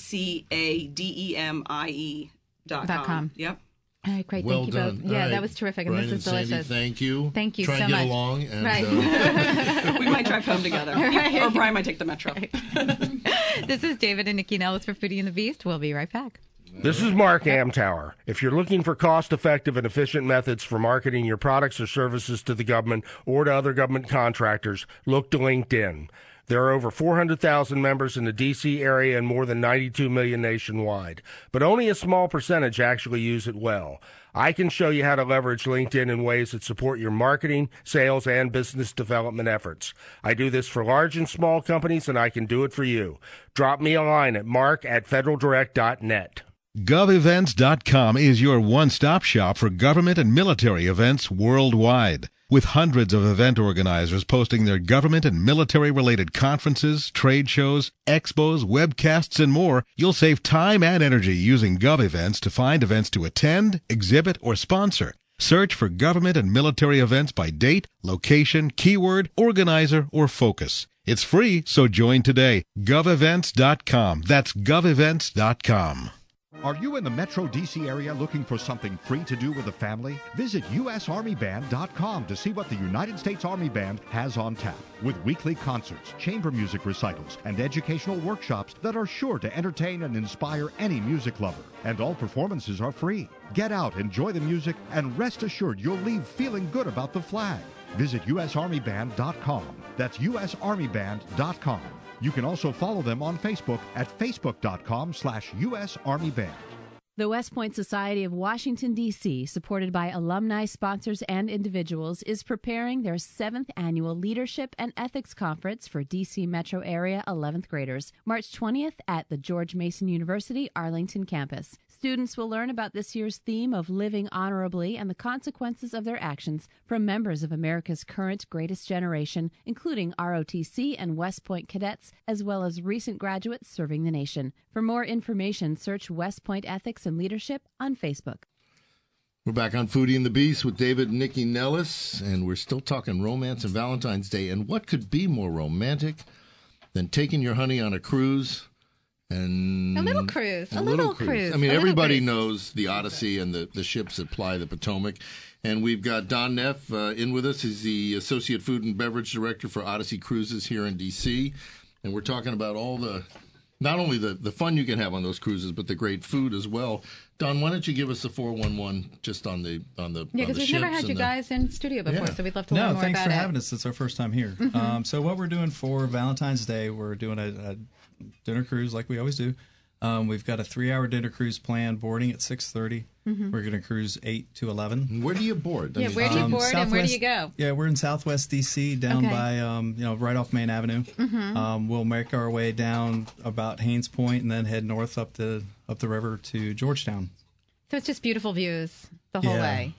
LACADEMIE.com. Yep. All right, great. Well thank you done. both. Yeah, that was terrific, and Brian this is and Sandy, delicious. thank you. Thank you Try so and get much. along. And, right. We might drive home together. Or Brian might take the metro. This is David and Nikki Nellis for Foodie and the Beast. We'll be right back. This is Mark Amtower. If you're looking for cost-effective and efficient methods for marketing your products or services to the government or to other government contractors, look to LinkedIn. There are over 400,000 members in the D.C. area and more than 92 million nationwide, but only a small percentage actually use it well. I can show you how to leverage LinkedIn in ways that support your marketing, sales, and business development efforts. I do this for large and small companies, and I can do it for you. Drop me a line at mark@federaldirect.net. GovEvents.com is your one-stop shop for government and military events worldwide. With hundreds of event organizers posting their government and military-related conferences, trade shows, expos, webcasts, and more, you'll save time and energy using GovEvents to find events to attend, exhibit, or sponsor. Search for government and military events by date, location, keyword, organizer, or focus. It's free, so join today. GovEvents.com. That's GovEvents.com. Are you in the Metro D.C. area looking for something free to do with the family? Visit usarmyband.com to see what the United States Army Band has on tap. With weekly concerts, chamber music recitals, and educational workshops that are sure to entertain and inspire any music lover. And all performances are free. Get out, enjoy the music, and rest assured you'll leave feeling good about the flag. Visit usarmyband.com. That's usarmyband.com. You can also follow them on Facebook at facebook.com/US Army Band. The West Point Society of Washington, D.C., supported by alumni, sponsors, and individuals, is preparing their 7th annual Leadership and Ethics Conference for D.C. metro area 11th graders, March 20th at the George Mason University Arlington campus. Students will learn about this year's theme of living honorably and the consequences of their actions from members of America's current greatest generation, including ROTC and West Point cadets, as well as recent graduates serving the nation. For more information, search West Point Ethics and Leadership on Facebook. We're back on Foodie and the Beast with David and Nikki Nellis, and we're still talking romance and Valentine's Day. And what could be more romantic than taking your honey on a cruise? And a little cruise. I mean, everybody knows the Odyssey and the ships that ply the Potomac. And we've got Don Neff in with us. He's the Associate Food and Beverage Director for Odyssey Cruises here in D.C. And we're talking about all not only the fun you can have on those cruises, but the great food as well. Don, why don't you give us the 411 just on the Yeah, because we've never had you guys in studio before, so we'd love to learn more about it. No, thanks for having us. It's our first time here. Mm-hmm. So what we're doing for Valentine's Day, we're doing a dinner cruise like we always do. We've got a 3-hour dinner cruise planned, boarding at 6:30. Mm-hmm. We're going to cruise 8 to 11. Where do you board? Yeah, where do you board and where do you go? Yeah, we're in Southwest DC, down by right off Main Avenue. Mm-hmm. We'll make our way down about Haynes Point and then head north up the river to Georgetown. So it's just beautiful views the whole way.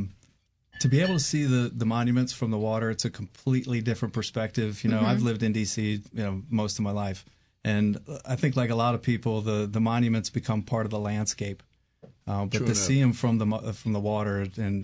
To be able to see the monuments from the water, it's a completely different perspective. You know, I've lived in DC, most of my life. And I think, like a lot of people, the monuments become part of the landscape. But to see them from the water, and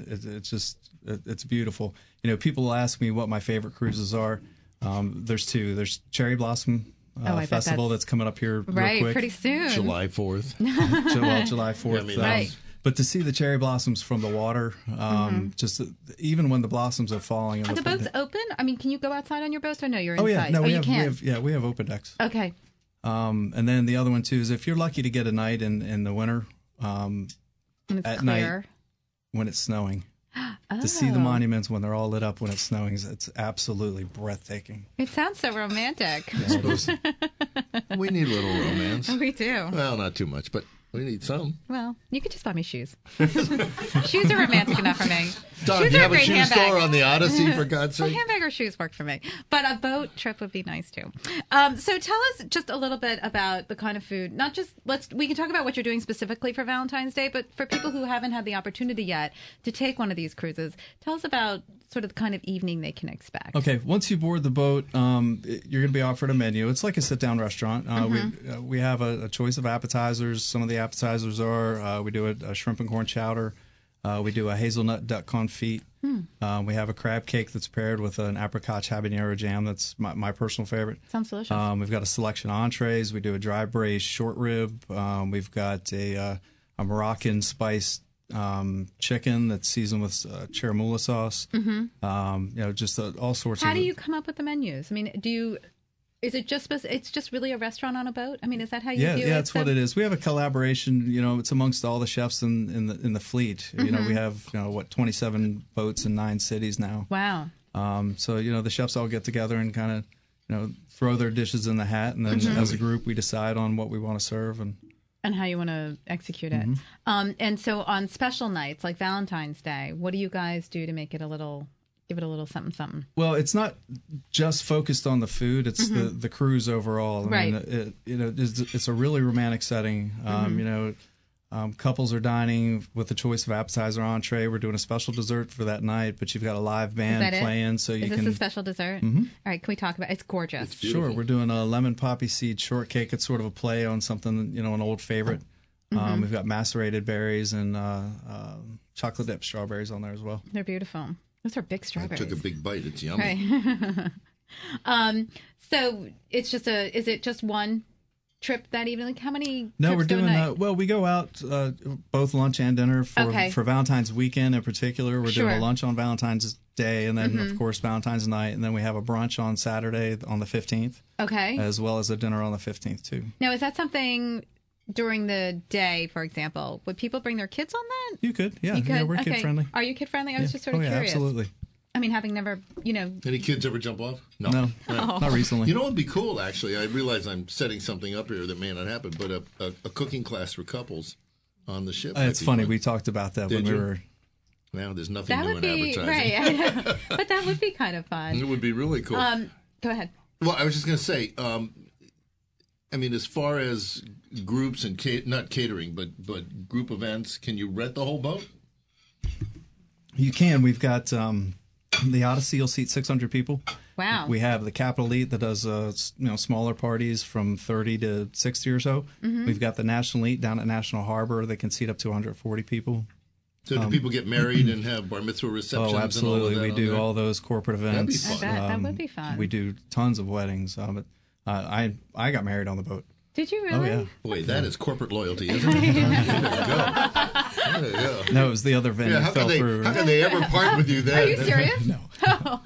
it's beautiful. You know, people will ask me what my favorite cruises are. There's 2. There's Cherry Blossom Festival that's coming up here real quick. Pretty soon. July 4th. July 4th. Right. But to see the cherry blossoms from the water, just even when the blossoms are falling. Are the boats open? I mean, can you go outside on your boats or no? You're inside. No, we have open decks. Okay. And then the other one too is if you're lucky to get a night in the winter, at night when it's snowing, to see the monuments when they're all lit up when it's snowing, it's absolutely breathtaking. It sounds so romantic. We need a little romance. We do. Well, not too much, but we need some. Well, you could just buy me shoes. Shoes are romantic enough for me. Don, shoes do you have a a great shoe handbag. store on the Odyssey, for God's sake? A handbag or shoes work for me. But a boat trip would be nice, too. So tell us just a little bit about the kind of food. Not just, we can talk about what you're doing specifically for Valentine's Day, but for people who haven't had the opportunity yet to take one of these cruises, tell us about sort of the kind of evening they can expect. Okay, once you board the boat, you're going to be offered a menu. It's like a sit-down restaurant. We have a choice of appetizers. Some of the appetizers are, we do a shrimp and corn chowder. We do a hazelnut duck confit. We have a crab cake that's paired with an apricot habanero jam. That's my personal favorite. Sounds delicious. We've got a selection of entrees. We do a dry braised short rib. We've got a Moroccan spiced chicken that's seasoned with cherimoula sauce. Just all sorts of. How do you come up with the menus? I mean, Is it just it's just really a restaurant on a boat? I mean, is that how you do it? Yeah, that's what it is. We have a collaboration. It's amongst all the chefs in the fleet. Mm-hmm. We have 27 boats in 9 cities now. Wow. So the chefs all get together and kind of throw their dishes in the hat, and then as a group we decide on what we want to serve and how you want to execute it. And so on special nights like Valentine's Day, what do you guys do to make it give it a little something? Well, it's not just focused on the food; it's the cruise overall. Right. I mean, it's a really romantic setting. Couples are dining with the choice of appetizer, entree. We're doing a special dessert for that night, but you've got a live band playing, so you can. Is this a special dessert? All right, can we talk about? It's gorgeous. It's sure, we're doing a lemon poppy seed shortcake. It's sort of a play on something, an old favorite. We've got macerated berries and chocolate dipped strawberries on there as well. They're beautiful. Those are big strawberries. I took a big bite. It's yummy. Right. So it's just is it just one trip that evening? Like how many? No, we're doing. We go out both lunch and dinner for Valentine's weekend in particular. We're doing a lunch on Valentine's Day, and then of course Valentine's night, and then we have a brunch on Saturday on the 15th. Okay. As well as a dinner on the 15th too. Now, is that something during the day, for example? Would people bring their kids on that? You could, yeah. Yeah, we're kid friendly. Are you kid friendly? I was just sort of curious. Absolutely. I mean, having never, Any kids ever jump off? No, not recently. You know what would be cool, actually? I realize I'm setting something up here that may not happen, but a cooking class for couples on the ship. It's funny. Fun. We talked about that when we were... Well, there's nothing new in advertising. Right, I know. But that would be kind of fun. It would be really cool. Go ahead. Well, I was just going to say, I mean, as far as groups and not catering, but group events, can you rent the whole boat? You can. We've got the Odyssey will seat 600 people. Wow. We have the Capital Elite that does smaller parties from 30 to 60 or so. We've got the National Elite down at National Harbor that can seat up to 140 people. So do people get married and have bar mitzvah receptions? Oh, absolutely. And all of that we do all those corporate events. That'd be fun. I bet. That would be fun. We do tons of weddings. I got married on the boat. Did you really? Oh, yeah. Boy, that is corporate loyalty, isn't it? There you go. No, it was the other venue. How can they ever part with you then? Are you serious? No. Oh.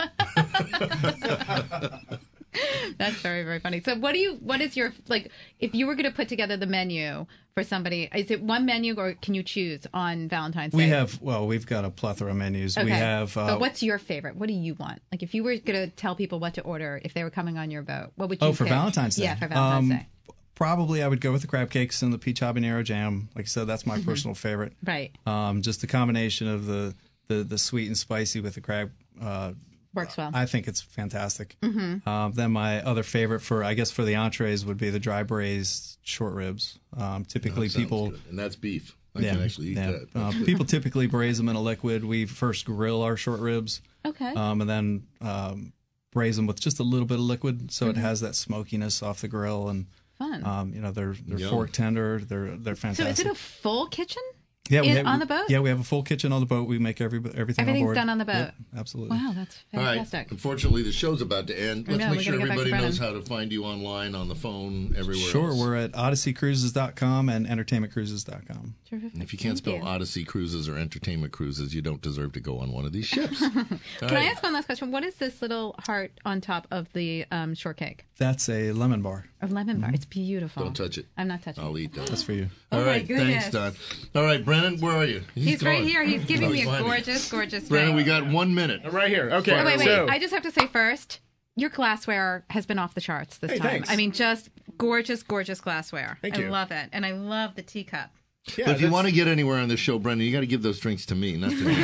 That's very, very funny. So what is your, if you were going to put together the menu for somebody, is it one menu or can you choose on Valentine's Day? We've got a plethora of menus. Okay. We have. But what's your favorite? What do you want? Like if you were going to tell people what to order if they were coming on your boat, what would you pick? For Valentine's Day? Yeah, for Valentine's Day. Probably I would go with the crab cakes and the peach habanero jam. Like I said, that's my personal favorite. Right. Just the combination of the sweet and spicy with the crab works well. I think it's fantastic. Then my other favorite for the entrees would be the dry braised short ribs. Typically people good. And that's beef. I can actually eat that. People typically braise them in a liquid. We first grill our short ribs. Okay. And then braise them with just a little bit of liquid, so it has that smokiness off the grill and. Fun. They're fork tender. They're fantastic. So is it a full kitchen? Yeah, on the boat. Yeah, we have a full kitchen on the boat. We make everything on board. Done on the boat. Yep, absolutely. Wow, that's fantastic. All right. Unfortunately, the show's about to end. Let's make sure everybody knows how to find you online, on the phone, everywhere. Sure, we're at odysseycruises.com and entertainmentcruises.com. Terrific. And if you can't spell Odyssey Cruises or Entertainment Cruises, you don't deserve to go on one of these ships. Can I ask one last question? What is this little heart on top of the shortcake? That's a lemon bar. A lemon bar. It's beautiful. Don't touch it. I'm not touching it. I'll eat that. That's for you. All right. Thanks, Don. All right, Brennan, where are you? He's right here. He's giving me a gorgeous Brennan, we got 1 minute. I'm right here. Okay. Oh, wait. I just have to say first, your glassware has been off the charts this time. Thanks. I mean, just gorgeous, gorgeous glassware. Thank you. I love it. And I love the teacup. Yeah, but if you want to get anywhere on this show, Brendan, you got to give those drinks to me, not to me.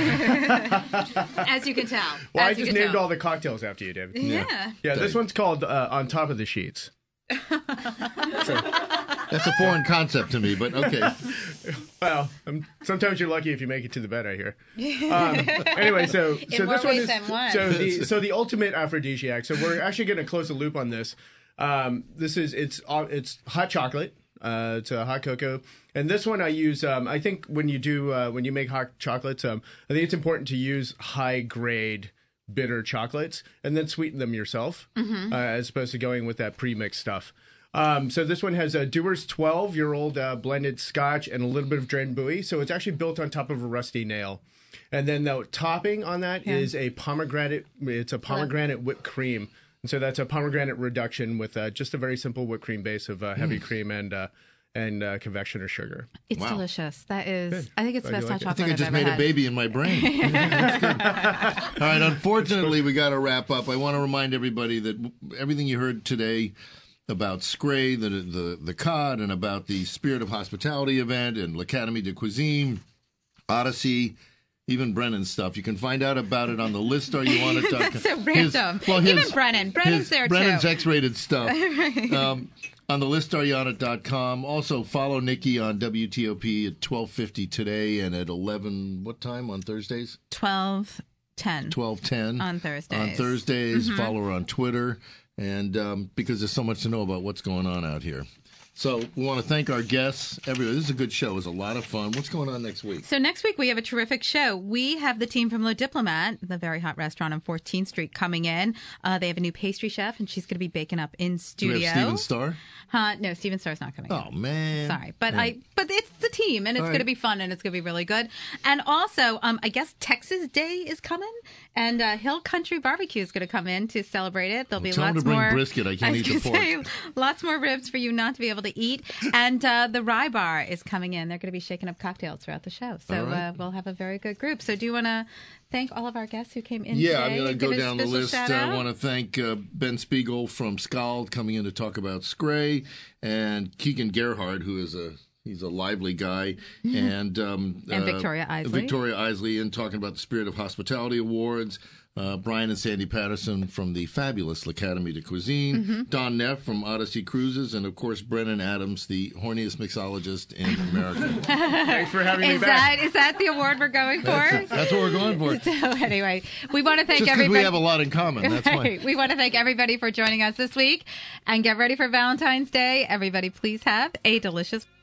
As you can tell. Well, I just named all the cocktails after you, David. Yeah. Yeah, this one's called On Top of the Sheets. That's a foreign concept to me, but okay. Well, sometimes you're lucky if you make it to the bed, I hear. Anyway, so this one is so the ultimate aphrodisiac. So we're actually going to close the loop on this. It's hot chocolate. It's a hot cocoa, and this one I use. I think when you make hot chocolates, I think it's important to use high grade bitter chocolates and then sweeten them yourself, as opposed to going with that pre-mixed stuff. So this one has a Dewar's 12-year-old blended Scotch and a little bit of Drambuie. So it's actually built on top of a rusty nail. And then the topping on that is a pomegranate. It's a pomegranate whipped cream. And so that's a pomegranate reduction with just a very simple whipped cream base of heavy cream and convection or sugar. It's delicious. That is, good. I think it's the best hot chocolate I think I just made a baby in my brain. That's good. All right, unfortunately, we got to wrap up. I want to remind everybody that everything you heard today about Scray, the cod, and about the Spirit of Hospitality event and L'Académie de Cuisine, Odyssey, even Brennan's stuff. You can find out about it on the listareyouwantit.com. That's so random. Even Brennan. Brennan's there, Brennan's too. X-rated stuff. On the listareyouwantit.com. Also, follow Nikki on WTOP at 12:50 today and at 11, what time on Thursdays? 12:10. 12:10. On Thursdays. On Thursdays. Follow her on Twitter. And because there's so much to know about what's going on out here. So we want to thank our guests. Everybody, this is a good show. It was a lot of fun. What's going on next week? So next week we have a terrific show. We have the team from Le Diplomat, the very hot restaurant on 14th Street, coming in. They have a new pastry chef, and she's going to be baking up in studio. Do we have Steven Starr? No, Steven Starr's not coming. Oh, man. Sorry. But but it's the team, and it's going to be fun, and it's going to be really good. And also, I guess Texas Day is coming, and Hill Country Barbecue is going to come in to celebrate it. There'll be tell lots them to bring more brisket. I can't eat the pork. Say, lots more ribs for you not to be able to eat. And the Rye Bar is coming in. They're going to be shaking up cocktails throughout the show. So we'll have a very good group. So do you want to thank all of our guests who came in today? I'm going to go Give a down the special list. shout I out? want to thank Ben Spiegel from Scald coming in to talk about Scray, and Keegan Gerhardt, who is he's a lively guy, and Victoria Isley. Victoria Isley, and talking about the Spirit of Hospitality Awards. Brian and Sandy Patterson from the fabulous L'Académie de Cuisine, Don Neff from Odyssey Cruises, and of course Brennan Adams, the horniest mixologist in America. Thanks for having me back. Is that the award we're going for? That's what we're going for. So anyway, we want to thank Just everybody. We have a lot in common. That's why. We want to thank everybody for joining us this week, and get ready for Valentine's Day. Everybody, please have a delicious